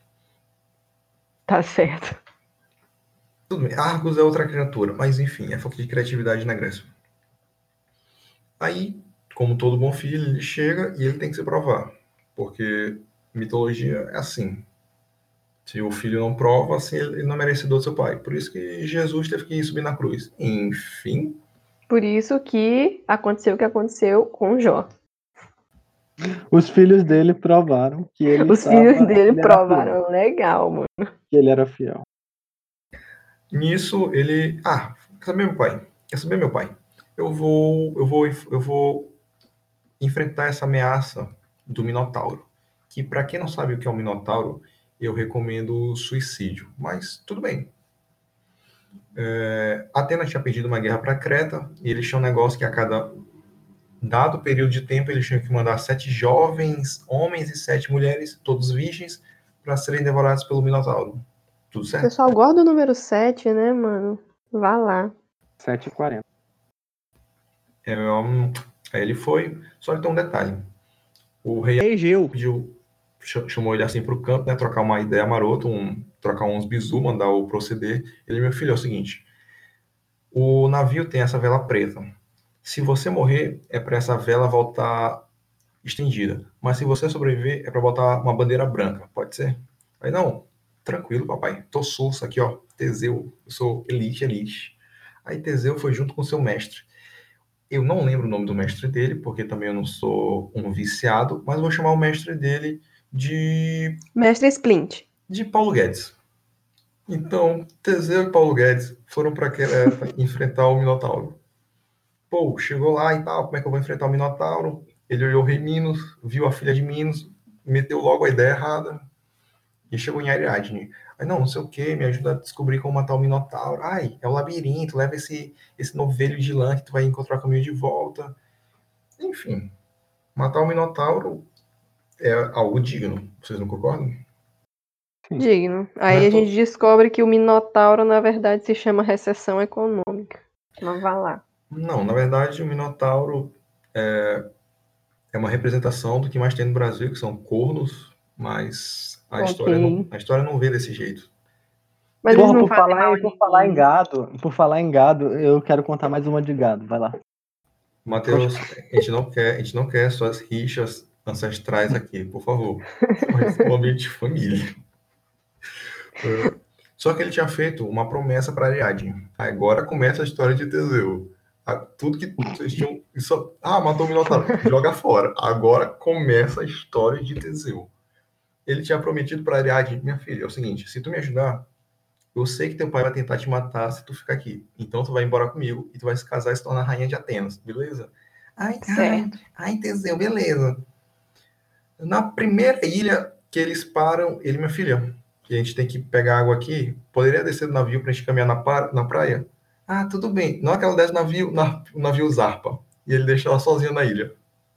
Tá certo. Tudo bem, Argos é outra criatura, mas enfim, é falta de criatividade na Grécia. Aí, como todo bom filho, ele chega e ele tem que se provar. Porque mitologia é assim. Se o filho não prova, assim, ele não é merecedor do seu pai. Por isso que Jesus teve que subir na cruz. Enfim. Por isso que aconteceu o que aconteceu com Jó. Os filhos dele provaram que ele Os filhos dele ele era fiel, provaram legal, mano. que ele era fiel. Nisso, ele... quer saber, meu pai? Quer saber, meu pai? Eu vou enfrentar essa ameaça do Minotauro. Que, para quem não sabe o que é o Minotauro, eu recomendo suicídio. Mas, tudo bem. Atenas tinha perdido uma guerra para Creta e eles tinham um negócio que a cada dado período de tempo eles tinham que mandar 7 jovens homens e 7 mulheres, todos virgens, para serem devorados pelo Minotauro. Tudo O certo? pessoal gosta do número 7, né, mano? Vá lá. 7h40. Aí ele foi, só que tem um detalhe. O rei Egeu. chamou ele assim para o canto, né, trocar uma ideia marota, trocar uns bizu, mandar o proceder. Ele, meu filho, é o seguinte, o navio tem essa vela preta. Se você morrer, é para essa vela voltar estendida. Mas se você sobreviver, é para botar uma bandeira branca. Pode ser? Aí, não, tranquilo, papai. Tô sussa aqui, ó. Teseu, eu sou elite. Aí Teseu foi junto com seu mestre. Eu não lembro o nome do mestre dele, porque também eu não sou um viciado, mas vou chamar o mestre dele Mestre Splint. de Paulo Guedes. Então, Teseu e Paulo Guedes foram para Creta enfrentar o Minotauro. Pô, chegou lá e tal, como é que eu vou enfrentar o Minotauro? Ele olhou o rei Minos, viu a filha de Minos, meteu logo a ideia errada e chegou em Ariadne. Aí, não sei o que, me ajuda a descobrir como matar o Minotauro. Ai, é o labirinto, leva esse novelho de lã que tu vai encontrar o caminho de volta. Enfim, matar o Minotauro é algo digno. Vocês não concordam? Digno. Não Aí é a gente descobre que o Minotauro, na verdade, se chama recessão econômica. Mas vá lá. Não, na verdade, o Minotauro é uma representação do que mais tem no Brasil, que são cornos, mas a Ok. história não vê desse jeito. Mas eles não fazem mal a por falar em ninguém. gado, eu quero contar mais uma de gado. Vai lá. Matheus, a gente não quer suas rixas ancestrais aqui, por favor. Mas um ambiente de família. Só que ele tinha feito uma promessa para Ariadne. Agora começa a história de Teseu. Tudo que vocês tinham. Matou o Minotauro. Joga fora. Agora começa a história de Teseu. Ele tinha prometido para Ariadne: minha filha, é o seguinte, se tu me ajudar, eu sei que teu pai vai tentar te matar se tu ficar aqui. Então tu vai embora comigo e tu vai se casar e se tornar rainha de Atenas, beleza? Certo. Teseu, beleza. Na primeira ilha que eles param, ele, minha filha, que a gente tem que pegar água aqui, poderia descer do navio pra gente caminhar na praia? Ah, tudo bem. Não é que ela desce o navio zarpa. E ele deixa ela sozinha na ilha.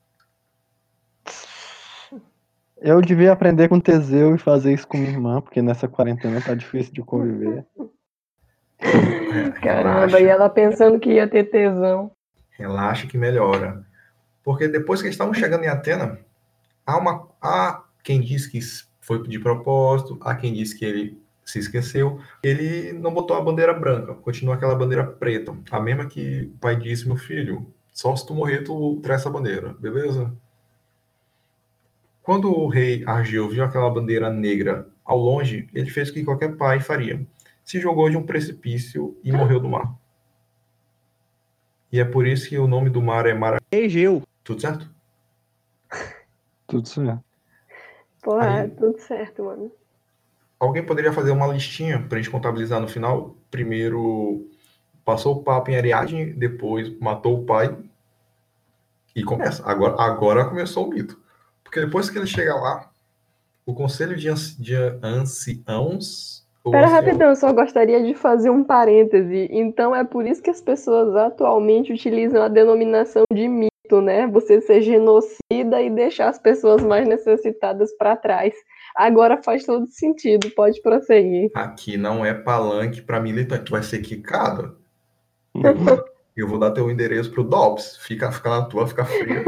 Eu devia aprender com Teseu e fazer isso com minha irmã, porque nessa quarentena tá difícil de conviver. Caramba, e ela pensando que ia ter tesão. Relaxa que melhora. Porque depois que eles estavam chegando em Atena, há quem diz que foi de propósito, há quem diz que ele se esqueceu. Ele não botou a bandeira branca, continuou aquela bandeira preta. A mesma que o pai disse, meu filho, só se tu morrer tu traz essa bandeira, beleza? Quando o rei Argeu viu aquela bandeira negra ao longe, ele fez o que qualquer pai faria. Se jogou de um precipício e morreu do mar. E é por isso que o nome do mar é Mar Egeu. Tudo certo? Tudo certo. Pô, Aí- tudo certo, mano. Alguém poderia fazer uma listinha para a gente contabilizar no final? Primeiro passou o papo em Ariadne, depois matou o pai e começa. Agora começou o mito. Porque depois que ele chega lá, o conselho de anciãos. Pera rapidão, eu só gostaria de fazer um parêntese. Então é por isso que as pessoas atualmente utilizam a denominação de mito, né? Você ser genocida e deixar as pessoas mais necessitadas para trás. Agora faz todo sentido, pode prosseguir. Aqui não é palanque para militante, tu vai ser quicado. Eu vou dar teu endereço pro Dobbs. Fica na tua, fica fria.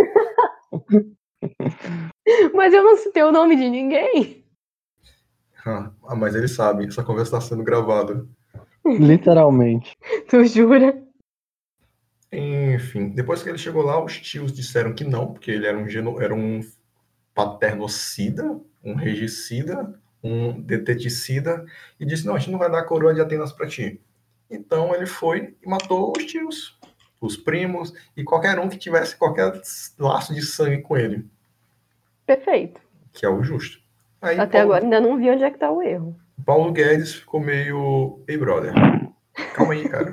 Mas eu não citei o nome de ninguém. Mas eles sabem, essa conversa está sendo gravada. Literalmente. Tu jura? Enfim, depois que ele chegou lá, os tios disseram que não, porque ele era um paternocida, um regicida, um deteticida, e disse, não, a gente não vai dar a coroa de Atenas para ti. Então ele foi e matou os tios, os primos, e qualquer um que tivesse qualquer laço de sangue com ele, Perfeito. que é o justo. Aí Até agora ainda não vi onde é que tá o erro. Paulo Guedes ficou meio, ei brother, calma aí, cara.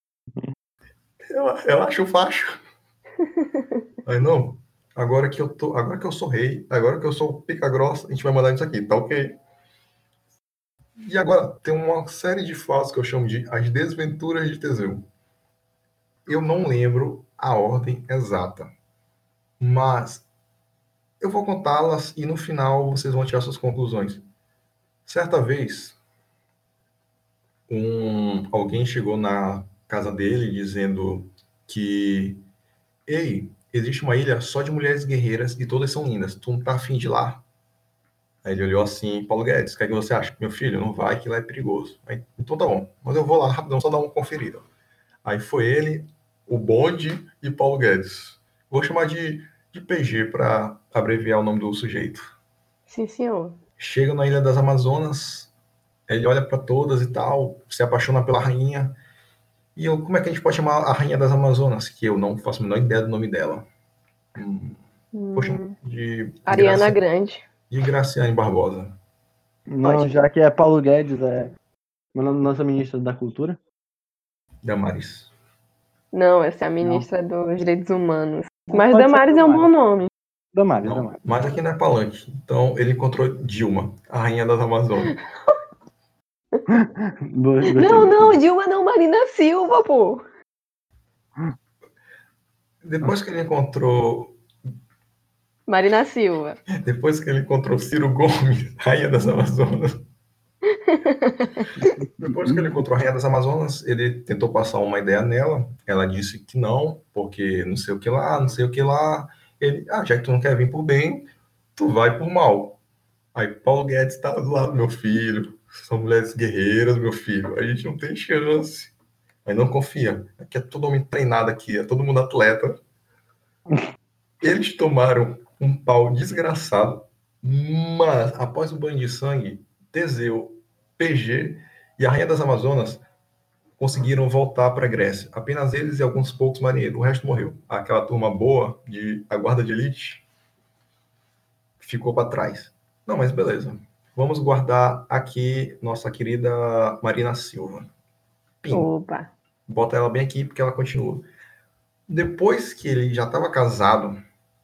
Relaxa o facho. Aí não, agora que eu sou rei, agora que eu sou pica grossa, a gente vai mandar isso aqui, tá ok? E agora, tem uma série de fatos que eu chamo de As Desventuras de Teseu. Eu não lembro a ordem exata, mas eu vou contá-las e no final vocês vão tirar suas conclusões. Certa vez, alguém chegou na casa dele dizendo que, ei, existe uma ilha só de mulheres guerreiras e todas são lindas. Tu não tá afim de ir lá? Aí ele olhou assim, Paulo Guedes, o que é que você acha? Meu filho, não vai, que lá é perigoso. Aí, então tá bom, mas eu vou lá rapidão, só dar uma conferida. Aí foi ele, o Bonde e Paulo Guedes. Vou chamar de PG para abreviar o nome do sujeito. Sim, senhor. Chega na Ilha das Amazonas, ele olha para todas e tal, se apaixona pela rainha. E eu, como é que a gente pode chamar a Rainha das Amazonas? Que eu não faço a menor ideia do nome dela. Poxa, Ariana Grande. de Graciane Barbosa. Não, Pode. já que é Paulo Guedes, é nossa ministra da Cultura. Damaris. Não, essa é a ministra dos Direitos Humanos. Mas Pode ser Damares é um bom nome. Damares, Não, Damares. mas aqui não é palanque. Então ele encontrou Dilma, a Rainha das Amazonas. Não, Dilma não, Marina Silva, pô. Depois que ele encontrou Marina Silva. Depois que ele encontrou Ciro Gomes, Rainha das Amazonas. Depois que ele encontrou a Rainha das Amazonas, ele tentou passar uma ideia nela. Ela disse que não, porque não sei o que lá, não sei o que lá. Ele, já que tu não quer vir por bem, tu vai por mal. Aí Paulo Guedes está do lado, meu filho. São mulheres guerreiras, meu filho. A gente não tem chance. Aí não confia. Aqui é todo mundo treinado aqui, é todo mundo atleta. Eles tomaram um pau desgraçado, mas após o banho de sangue, Teseu, PG e a Rainha das Amazonas conseguiram voltar para a Grécia. Apenas eles e alguns poucos marinheiros. O resto morreu. Aquela turma boa de a guarda de elite ficou para trás. Não, mas beleza. Vamos guardar aqui nossa querida Marina Silva. Pim. Opa. Bota ela bem aqui porque ela continua. Depois que ele já estava casado,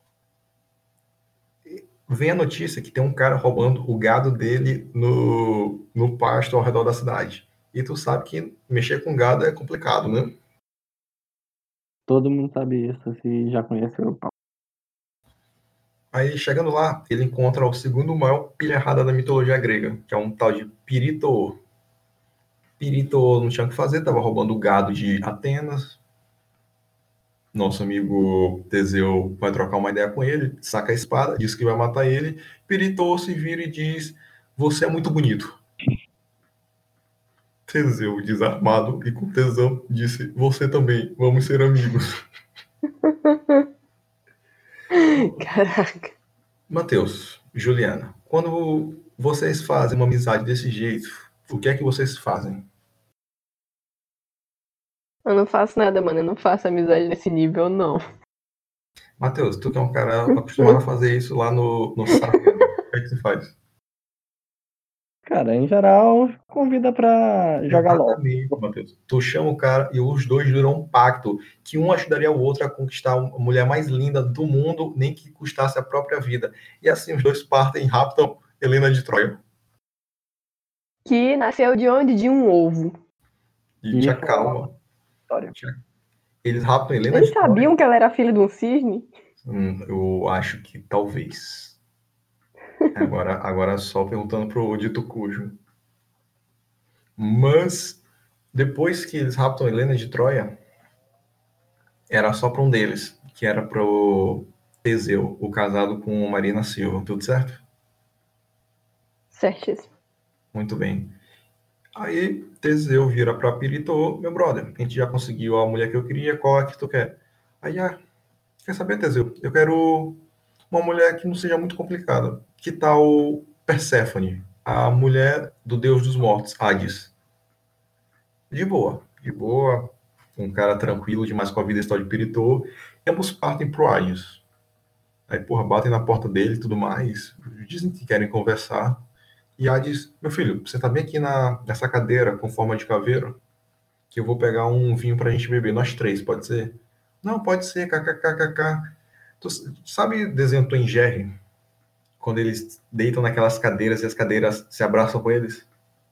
vem a notícia que tem um cara roubando o gado dele no pasto ao redor da cidade. E tu sabe que mexer com gado é complicado, né? Todo mundo sabe isso, se já conheceu o Paulo. Aí, chegando lá, ele encontra o segundo maior pilha errada da mitologia grega, que é um tal de Pirito. Pirito não tinha o que fazer, estava roubando o gado de Atenas. Nosso amigo Teseu vai trocar uma ideia com ele, saca a espada, diz que vai matar ele. Pirito se vira e diz: Você é muito bonito. Teseu, desarmado e com tesão, disse: Você também, vamos ser amigos. Caraca. Matheus, Juliana, quando vocês fazem uma amizade desse jeito, o que é que vocês fazem? Eu não faço nada, mano. Eu não faço amizade nesse nível, não. Matheus, tu que é um cara acostumado a fazer isso lá no Sapiens, o que é que tu faz? Cara, em geral, convida pra jogar LOL. Exatamente, Matheus. Tu chama o cara e os dois juram um pacto que um ajudaria o outro a conquistar a mulher mais linda do mundo, nem que custasse a própria vida. E assim os dois partem e raptam Helena de Troia. Que nasceu de onde? De um ovo. E te acalma. Eles raptam Helena Eles de Troia. sabiam que ela era filha de um cisne? Eu acho que talvez. Agora só perguntando pro dito cujo. Mas depois que eles raptam Helena de Troia, era só para um deles, que era pro Teseu, o casado com Marina Silva. Tudo certo? Certíssimo. Muito bem. Aí Teseu vira para Pirito: meu brother, a gente já conseguiu a mulher que eu queria, qual é que tu quer? Aí, quer saber, Teseu? Eu quero uma mulher que não seja muito complicada. Que tal Perséfone, a mulher do deus dos mortos, Hades? De boa. Um cara tranquilo demais com a vida história de Pirito. Ambos partem pro Hades. Aí, porra, batem na porta dele e tudo mais. Dizem que querem conversar. E Hades: meu filho, você tá bem aqui nessa cadeira com forma de caveira? Que eu vou pegar um vinho pra gente beber, nós três, pode ser? Não, pode ser, kkkk. Tu sabe desenho Tom e Jerry? Quando eles deitam naquelas cadeiras e as cadeiras se abraçam com eles?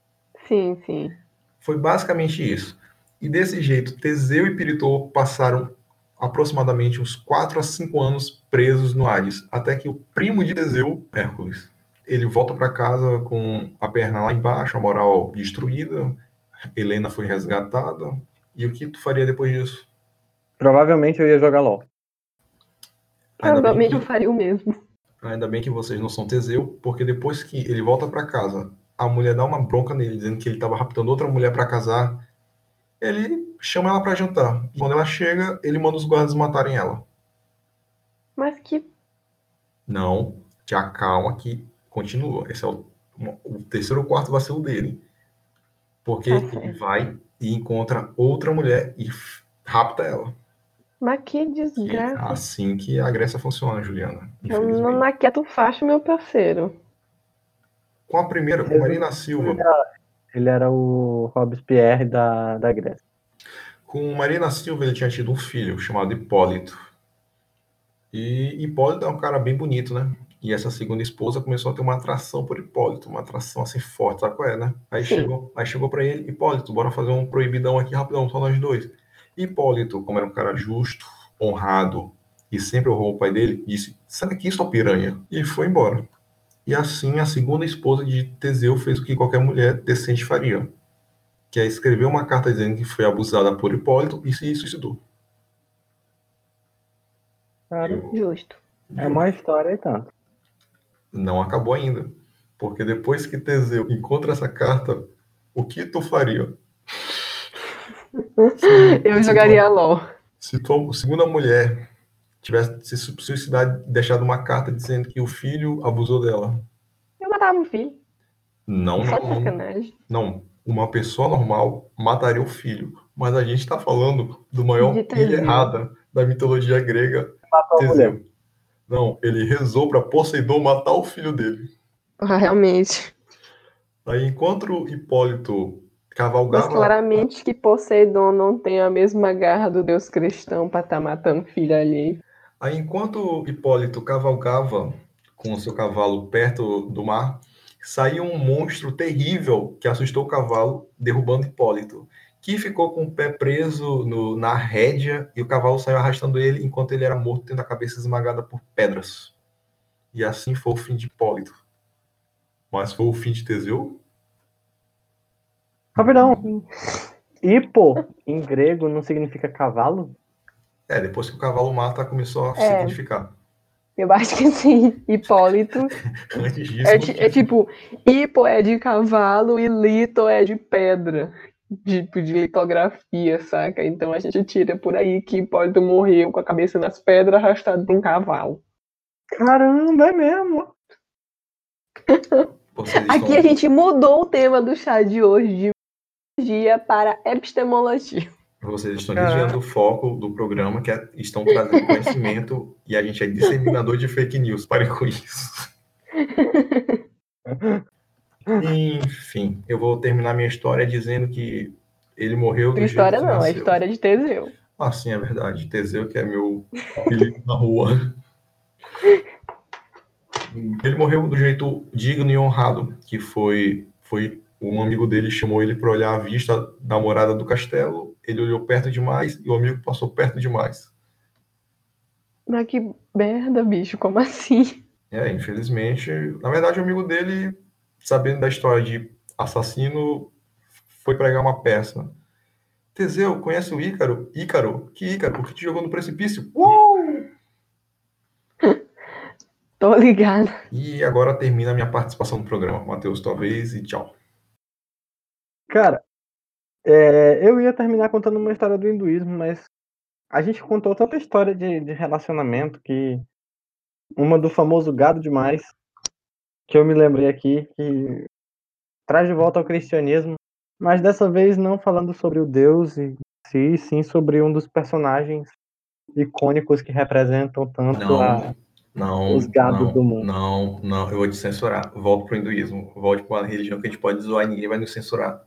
Sim, sim. Foi basicamente isso. E desse jeito, Teseu e Piritô passaram aproximadamente uns 4 a 5 anos presos no Hades, até que o primo de Teseu, Hércules, ele volta para casa com a perna lá embaixo, a moral destruída, Helena foi resgatada. E o que tu faria depois disso? Provavelmente eu ia jogar LOL. Ainda bem Provavelmente eu que, faria o mesmo. ainda bem que vocês não são Teseu, porque depois que ele volta para casa, a mulher dá uma bronca nele, dizendo que ele estava raptando outra mulher para casar. Ele chama ela para jantar. E quando ela chega, ele manda os guardas matarem ela. Mas que. Não, te acalma que continua. Esse é o terceiro ou quarto vacilo dele. Porque Tá ele certo. vai e encontra outra mulher e rapta ela. Mas que Que é desgraça. assim que a Grécia funciona, Juliana. Eu não Infelizmente. maqueto facho, meu parceiro. Com a primeira, com Marina Silva. Ele era o Robespierre da Grécia. Com Marina Silva, ele tinha tido um filho chamado Hipólito. E Hipólito é um cara bem bonito, né? E essa segunda esposa começou a ter uma atração por Hipólito, uma atração assim forte, sabe qual é, né? Sim. Aí chegou para ele, Hipólito, bora fazer um proibidão aqui rapidão, só nós dois. Hipólito, como era um cara justo, honrado e sempre honrou o pai dele, disse: sai daqui, sua piranha, e foi embora. E assim a segunda esposa de Teseu fez o que qualquer mulher decente faria, que é escrever uma carta dizendo que foi abusada por Hipólito e se suicidou. Cara, Justo. é uma história e tanto. Não acabou ainda. Porque depois que Teseu encontra essa carta, o que tu faria? Eu Se jogaria tua, LOL. se tua segunda mulher tivesse se suicidado e deixado uma carta dizendo que o filho abusou dela. Eu matava o filho. Não, Só não, de não. sacanagem. Não. Uma pessoa normal mataria o filho. Mas a gente está falando do De maior pilha Teseu. errada da mitologia grega, Matou a mulher. Teseu. Não, ele rezou para Poseidon matar o filho dele. Ah, realmente. Aí, enquanto Hipólito Mas cavalgava. claramente que Poseidon não tem a mesma garra do deus cristão pra estar matando filho alheio. Aí, enquanto Hipólito cavalgava com o seu cavalo perto do mar, saiu um monstro terrível que assustou o cavalo, derrubando Hipólito, que ficou com o pé preso na rédea e o cavalo saiu arrastando ele enquanto ele era morto, tendo a cabeça esmagada por pedras. E assim foi o fim de Hipólito. Mas foi o fim de Teseu? Rapidão. Hipo, em grego, não significa cavalo? É, depois que o cavalo mata, começou a É. significar. Eu acho que sim. Hipólito. Antes disso, não É tipo, hipo é de cavalo e lito é de pedra. Tipo de litografia, saca? Então a gente tira por aí que Hipólito morreu com a cabeça nas pedras arrastado por um cavalo. Caramba, é mesmo. vocês Aqui a estão, gente mudou o tema do chá de hoje de biologia para epistemologia. vocês estão Caraca. desviando o foco do programa, que estão trazendo conhecimento e a gente é disseminador de fake news. Parem com isso. Enfim, eu vou terminar minha história dizendo que ele morreu Tua do jeito história que não, a nasceu. história de Teseu. Ah, sim, é verdade. Teseu, que é meu apelido na rua. Ele morreu do jeito digno e honrado, que foi um amigo dele chamou ele para olhar a vista da morada do castelo. Ele olhou perto demais e o amigo passou perto demais. Mas que merda, bicho, como assim? É, infelizmente, na verdade, o amigo dele, sabendo da história de assassino, foi pregar uma peça. Teseu, conhece o Ícaro? Ícaro? Que Ícaro? O que te jogou no precipício? Tô ligada. E agora termina a minha participação no programa. Matheus, talvez, e tchau. Cara, eu ia terminar contando uma história do hinduísmo, mas a gente contou tanta história de relacionamento que uma do famoso gado demais, que eu me lembrei aqui, que traz de volta ao cristianismo, mas dessa vez não falando sobre o Deus em si, sim sobre um dos personagens icônicos que representam tanto os gados do mundo. Não, eu vou te censurar. Volto pro hinduísmo. Volte para uma religião que a gente pode zoar e ninguém vai nos censurar.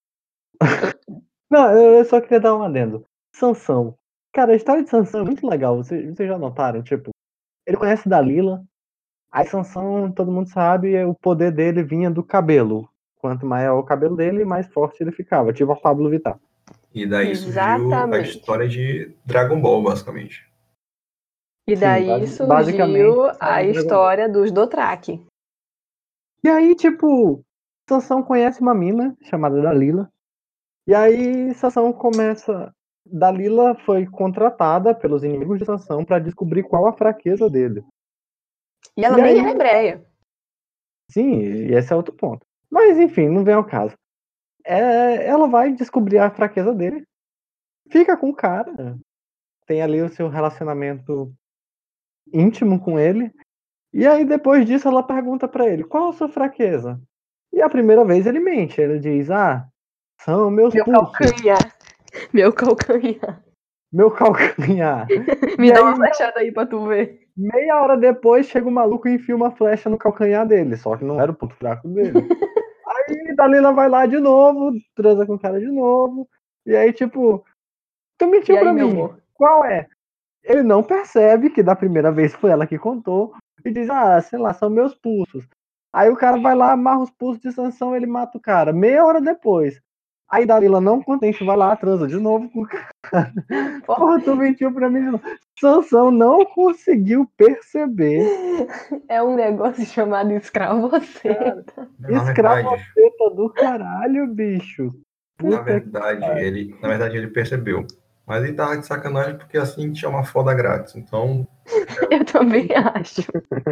Não, eu só queria dar um adendo. Sansão. Cara, a história de Sansão é muito legal. Vocês já notaram? Tipo, ele conhece Dalila. Aí Sansão, todo mundo sabe, o poder dele vinha do cabelo. quanto maior o cabelo dele, mais forte ele ficava, tipo a Pablo Vittar. E daí surgiu a Exatamente. história de Dragon Ball, basicamente. E Sim, daí basicamente, surgiu a a história de Dragon Ball. história dos Dothraki. E aí, tipo, Sansão conhece uma mina chamada Dalila. E aí, Sansão começa. Dalila foi contratada pelos inimigos de Sansão para descobrir qual a fraqueza dele. E ela E nem aí- é hebreia. Sim, e esse é outro ponto. Mas, enfim, não vem ao caso. Ela vai descobrir a fraqueza dele, fica com o cara, tem ali o seu relacionamento íntimo com ele. E aí, depois disso, ela pergunta pra ele: qual a sua fraqueza? E a primeira vez ele mente. Ele diz: são meus Meu pulsos, calcanhar. Meu calcanhar. meu calcanhar. Me E dá uma aí, flechada aí pra tu ver. meia hora depois, chega o maluco e enfia uma flecha no calcanhar dele. Só que não era o ponto fraco dele. Aí, Dalila vai lá de novo, transa com o cara de novo. E aí, tipo, tu mentiu E aí, pra meu mim. amor? Qual é? Ele não percebe que da primeira vez foi ela que contou. E diz: sei lá, são meus pulsos. Aí o cara vai lá, amarra os pulsos de Sansão, ele mata o cara. Meia hora depois. Aí Dalila não contente, vai lá, transa de novo com o cara. Porra, tu mentiu pra mim de novo. Sansão não conseguiu perceber. É um negócio chamado escravoceta. Na verdade, Escravoceta do caralho, bicho. na Puta que verdade, ele percebeu. Mas ele tava de sacanagem porque assim tinha uma foda grátis. Então, Eu também acho.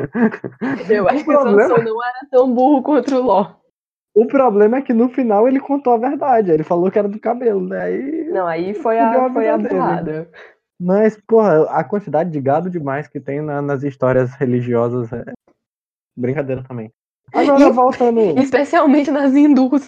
Eu acho O que problema- Sansão não era tão burro contra o Ló. O problema é que no final ele contou a verdade. Ele falou que era do cabelo, né? Aí Não, aí foi fudeu a vida dele. burrada. Mas, porra, a quantidade de gado demais que tem nas histórias religiosas é brincadeira também. Agora E- voltando. Especialmente nas hindus.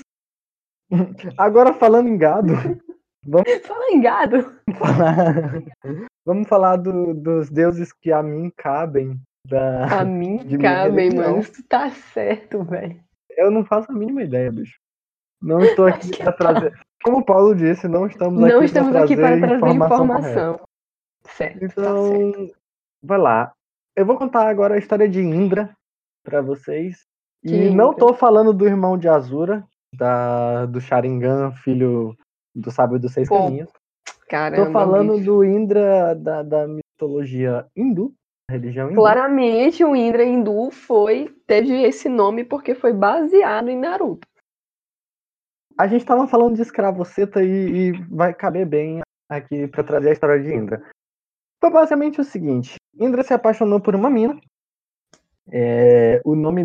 Agora falando em gado, Fala em gado. falar- vamos falar dos deuses que a mim cabem A mim de minha cabem, religião. mano. Isso tá certo, velho. Eu não faço a mínima ideia, bicho. Não estou Acho aqui que para trazer. Como o Paulo disse, não estamos não aqui estamos aqui para trazer informação correta. informação. Certo, tá Então, certo. vai lá. Eu vou contar agora a história de Indra para vocês. Que E não Indra? tô falando do irmão de Azura, do Sharingan, filho do sábio dos seis Pô, caminhos. Tô caramba, falando bicho. do Indra da mitologia hindu, religião hindu. Claramente o Indra hindu teve esse nome porque foi baseado em Naruto. A gente tava falando de escravoceta e vai caber bem aqui para trazer a história de Indra. Foi basicamente o seguinte: Indra se apaixonou por uma mina. O nome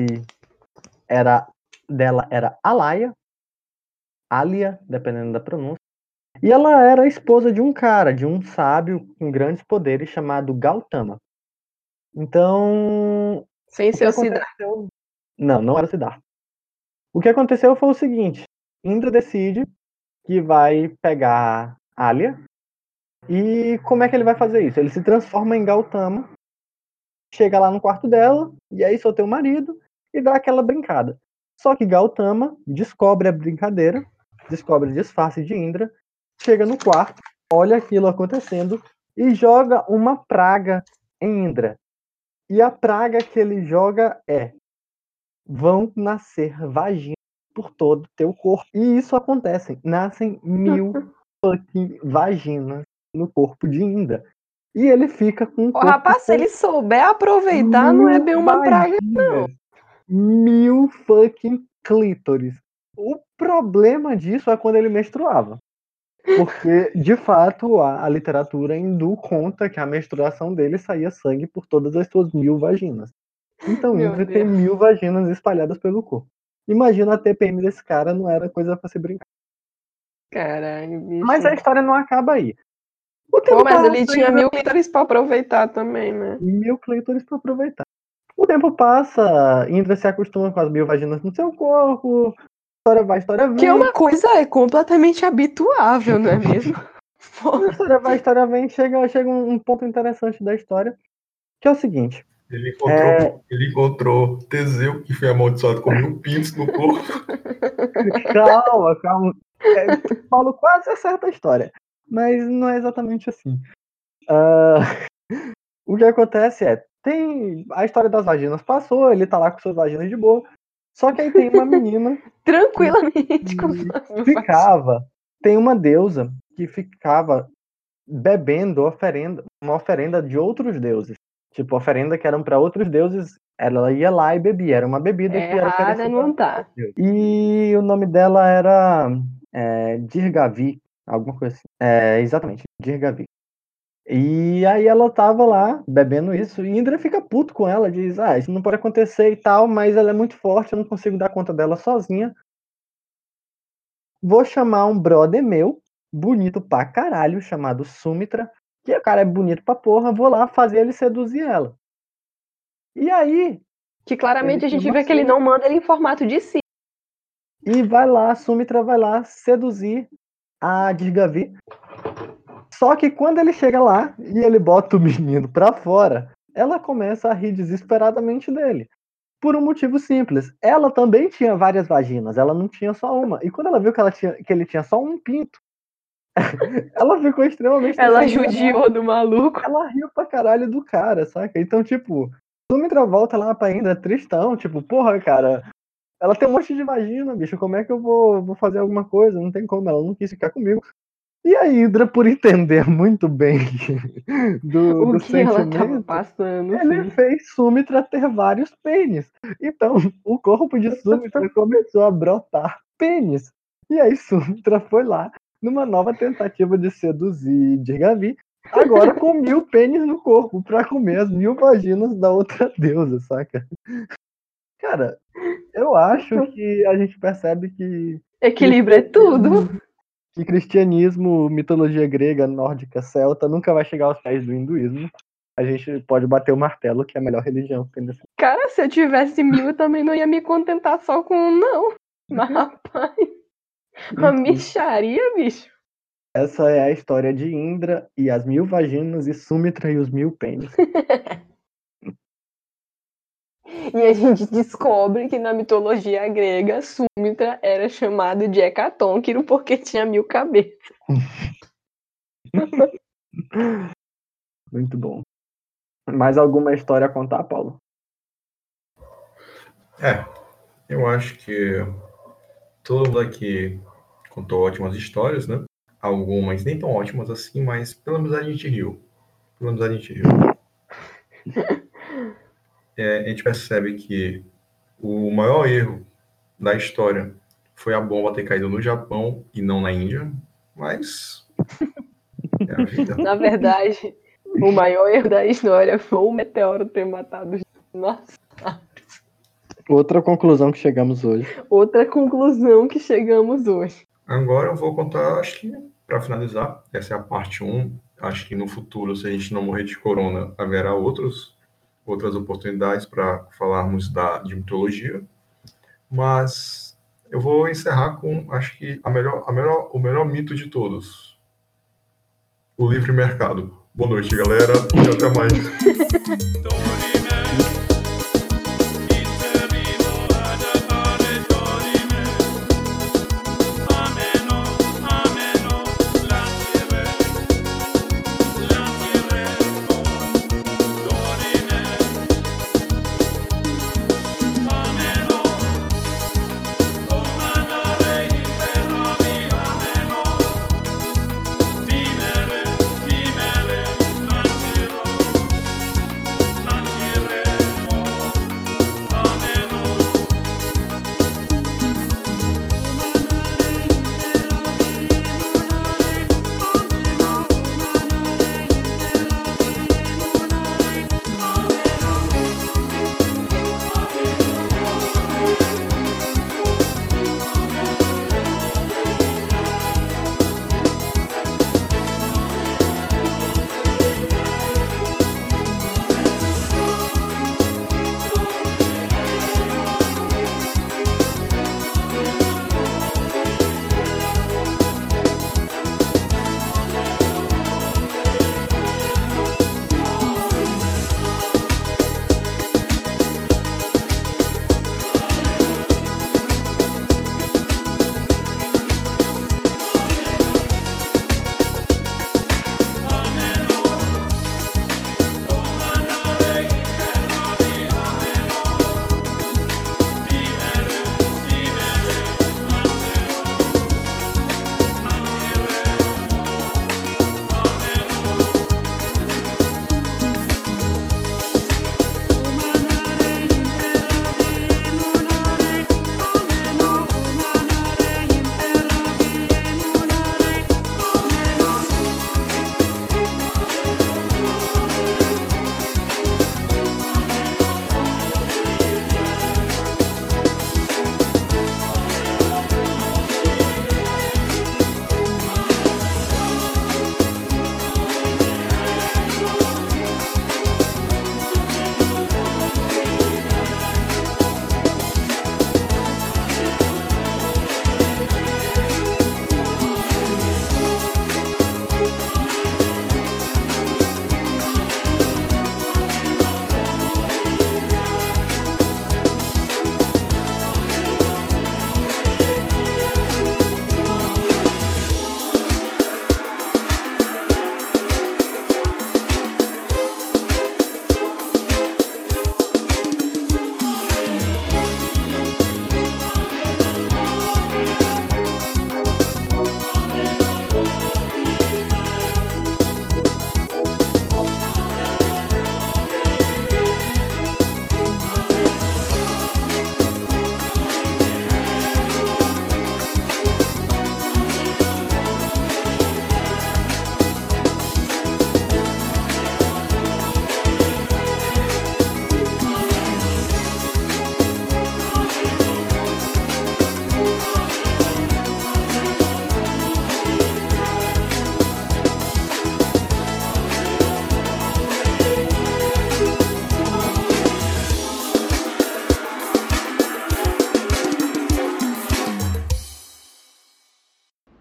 dela era Alaya, Alia, dependendo da pronúncia. E ela era a esposa de um cara, de um sábio com grandes poderes chamado Gautama. Então, Sem o que ser o Siddhartha. aconteceu? Não era o Siddhartha. O que aconteceu foi o seguinte: Indra decide que vai pegar Alia. E como é que ele vai fazer isso? Ele se transforma em Gautama, chega lá no quarto dela, e aí só tem o marido, e dá aquela brincada. Só que Gautama descobre a brincadeira, descobre o disfarce de Indra, chega no quarto, olha aquilo acontecendo e joga uma praga em Indra. E a praga que ele joga é: vão nascer vaginas por todo o teu corpo. E isso acontece, nascem 1000 fucking vaginas no corpo de Indra. E ele fica com um Ô, corpo rapaz, se com ele souber aproveitar, não é 1000 bem uma praga. vaginas. 1000 fucking clítoris. O problema disso é quando ele menstruava. Porque, de fato, a literatura hindu conta que a menstruação dele saía sangue por todas as suas 1000 vaginas. Então, Meu Indra tem Deus. 1000 vaginas espalhadas pelo corpo. Imagina a TPM desse cara, não era coisa pra se brincar. Caralho, bicho. Mas a história não acaba aí. O Pô, tempo mas passa, ele tinha 1000 clítoris pra aproveitar também, né? 1000 clítoris pra aproveitar. O tempo passa, Indra se acostuma com as 1000 vaginas no seu corpo, história vai, história Que é vem, uma coisa completamente habituável, não é mesmo? Pô, história vai, história vem, chega um ponto interessante da história, que é o seguinte. ele encontrou Teseu, que foi amaldiçoado com 1000 pintos no corpo. Calma. Paulo quase acerta a história, mas não é exatamente assim. O que acontece tem a história das vaginas passou, ele tá lá com suas vaginas de boa, Só que aí tem uma menina Tranquilamente com que ficava. Tem uma deusa que ficava bebendo uma oferenda de outros deuses. Tipo, oferenda que eram para outros deuses. Ela ia lá e bebia. Era uma bebida que era Errada oferecida. não tá. E o nome dela era Dirgavi, alguma coisa assim. Exatamente, Dirgavi. E aí ela tava lá bebendo isso, e Indra fica puto com ela, diz, isso não pode acontecer e tal, mas ela é muito forte, eu não consigo dar conta dela sozinha. Vou chamar um brother meu, bonito pra caralho, chamado Sumitra, que o cara é bonito pra porra, vou lá fazer ele seduzir ela. E aí... Que claramente a ele gente chama vê que ele Sumitra. não manda ele em formato de si. E vai lá, Sumitra vai lá seduzir a Dirgavi. Só que quando ele chega lá e ele bota o menino pra fora, ela começa a rir desesperadamente dele. Por um motivo simples. Ela também tinha várias vaginas, ela não tinha só uma. E quando ela viu que ele tinha só um pinto, ela ficou extremamente Ela decepcionada. judiou do maluco. Ela riu pra caralho do cara, saca? Então, tipo, Sumitra volta lá pra Indra tristão, tipo, porra, cara, ela tem um monte de vagina, bicho, como é que eu vou fazer alguma coisa? Não tem como, ela não quis ficar comigo. E a Indra, por entender muito bem do O que ela tava sentimento, passando, ele sim. fez Sumitra ter vários pênis. Então, o corpo de Sumitra começou a brotar pênis. E aí Sumitra foi lá, numa nova tentativa de seduzir Dirgavi, agora com 1000 pênis no corpo, pra comer as 1000 vaginas da outra deusa, saca? Cara, eu acho que a gente percebe que Equilíbrio é tudo. que cristianismo, mitologia grega, nórdica, celta, nunca vai chegar aos pés do hinduísmo. A gente pode bater o martelo que é a melhor religião que tem nesse... Cara, se eu tivesse 1000, eu também não ia me contentar só com um, não. Mas, rapaz, uma mixaria, bicho. Essa é a história de Indra e as 1000 vaginas e Sumitra e os 1000 pênis. E a gente descobre que na mitologia grega, Sumitra era chamado de Hecatonquiro porque tinha 1000 cabeças. Muito bom. Mais alguma história a contar, Paulo? Eu acho que todo mundo aqui contou ótimas histórias, né? Algumas nem tão ótimas assim, mas pelo menos a gente riu. A gente percebe que o maior erro da história foi a bomba ter caído no Japão e não na Índia, mas é a vida. Na verdade, o maior erro da história foi o meteoro ter matado os dinossauros. Outra conclusão que chegamos hoje. Outra conclusão que chegamos hoje. Agora eu vou contar, acho que para finalizar, essa é a parte 1. Acho que no futuro, se a gente não morrer de corona, haverá outras oportunidades para falarmos de mitologia. Mas eu vou encerrar com, acho que o melhor mito de todos. O livre mercado. Boa noite, galera, e até mais.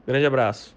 Grande abraço.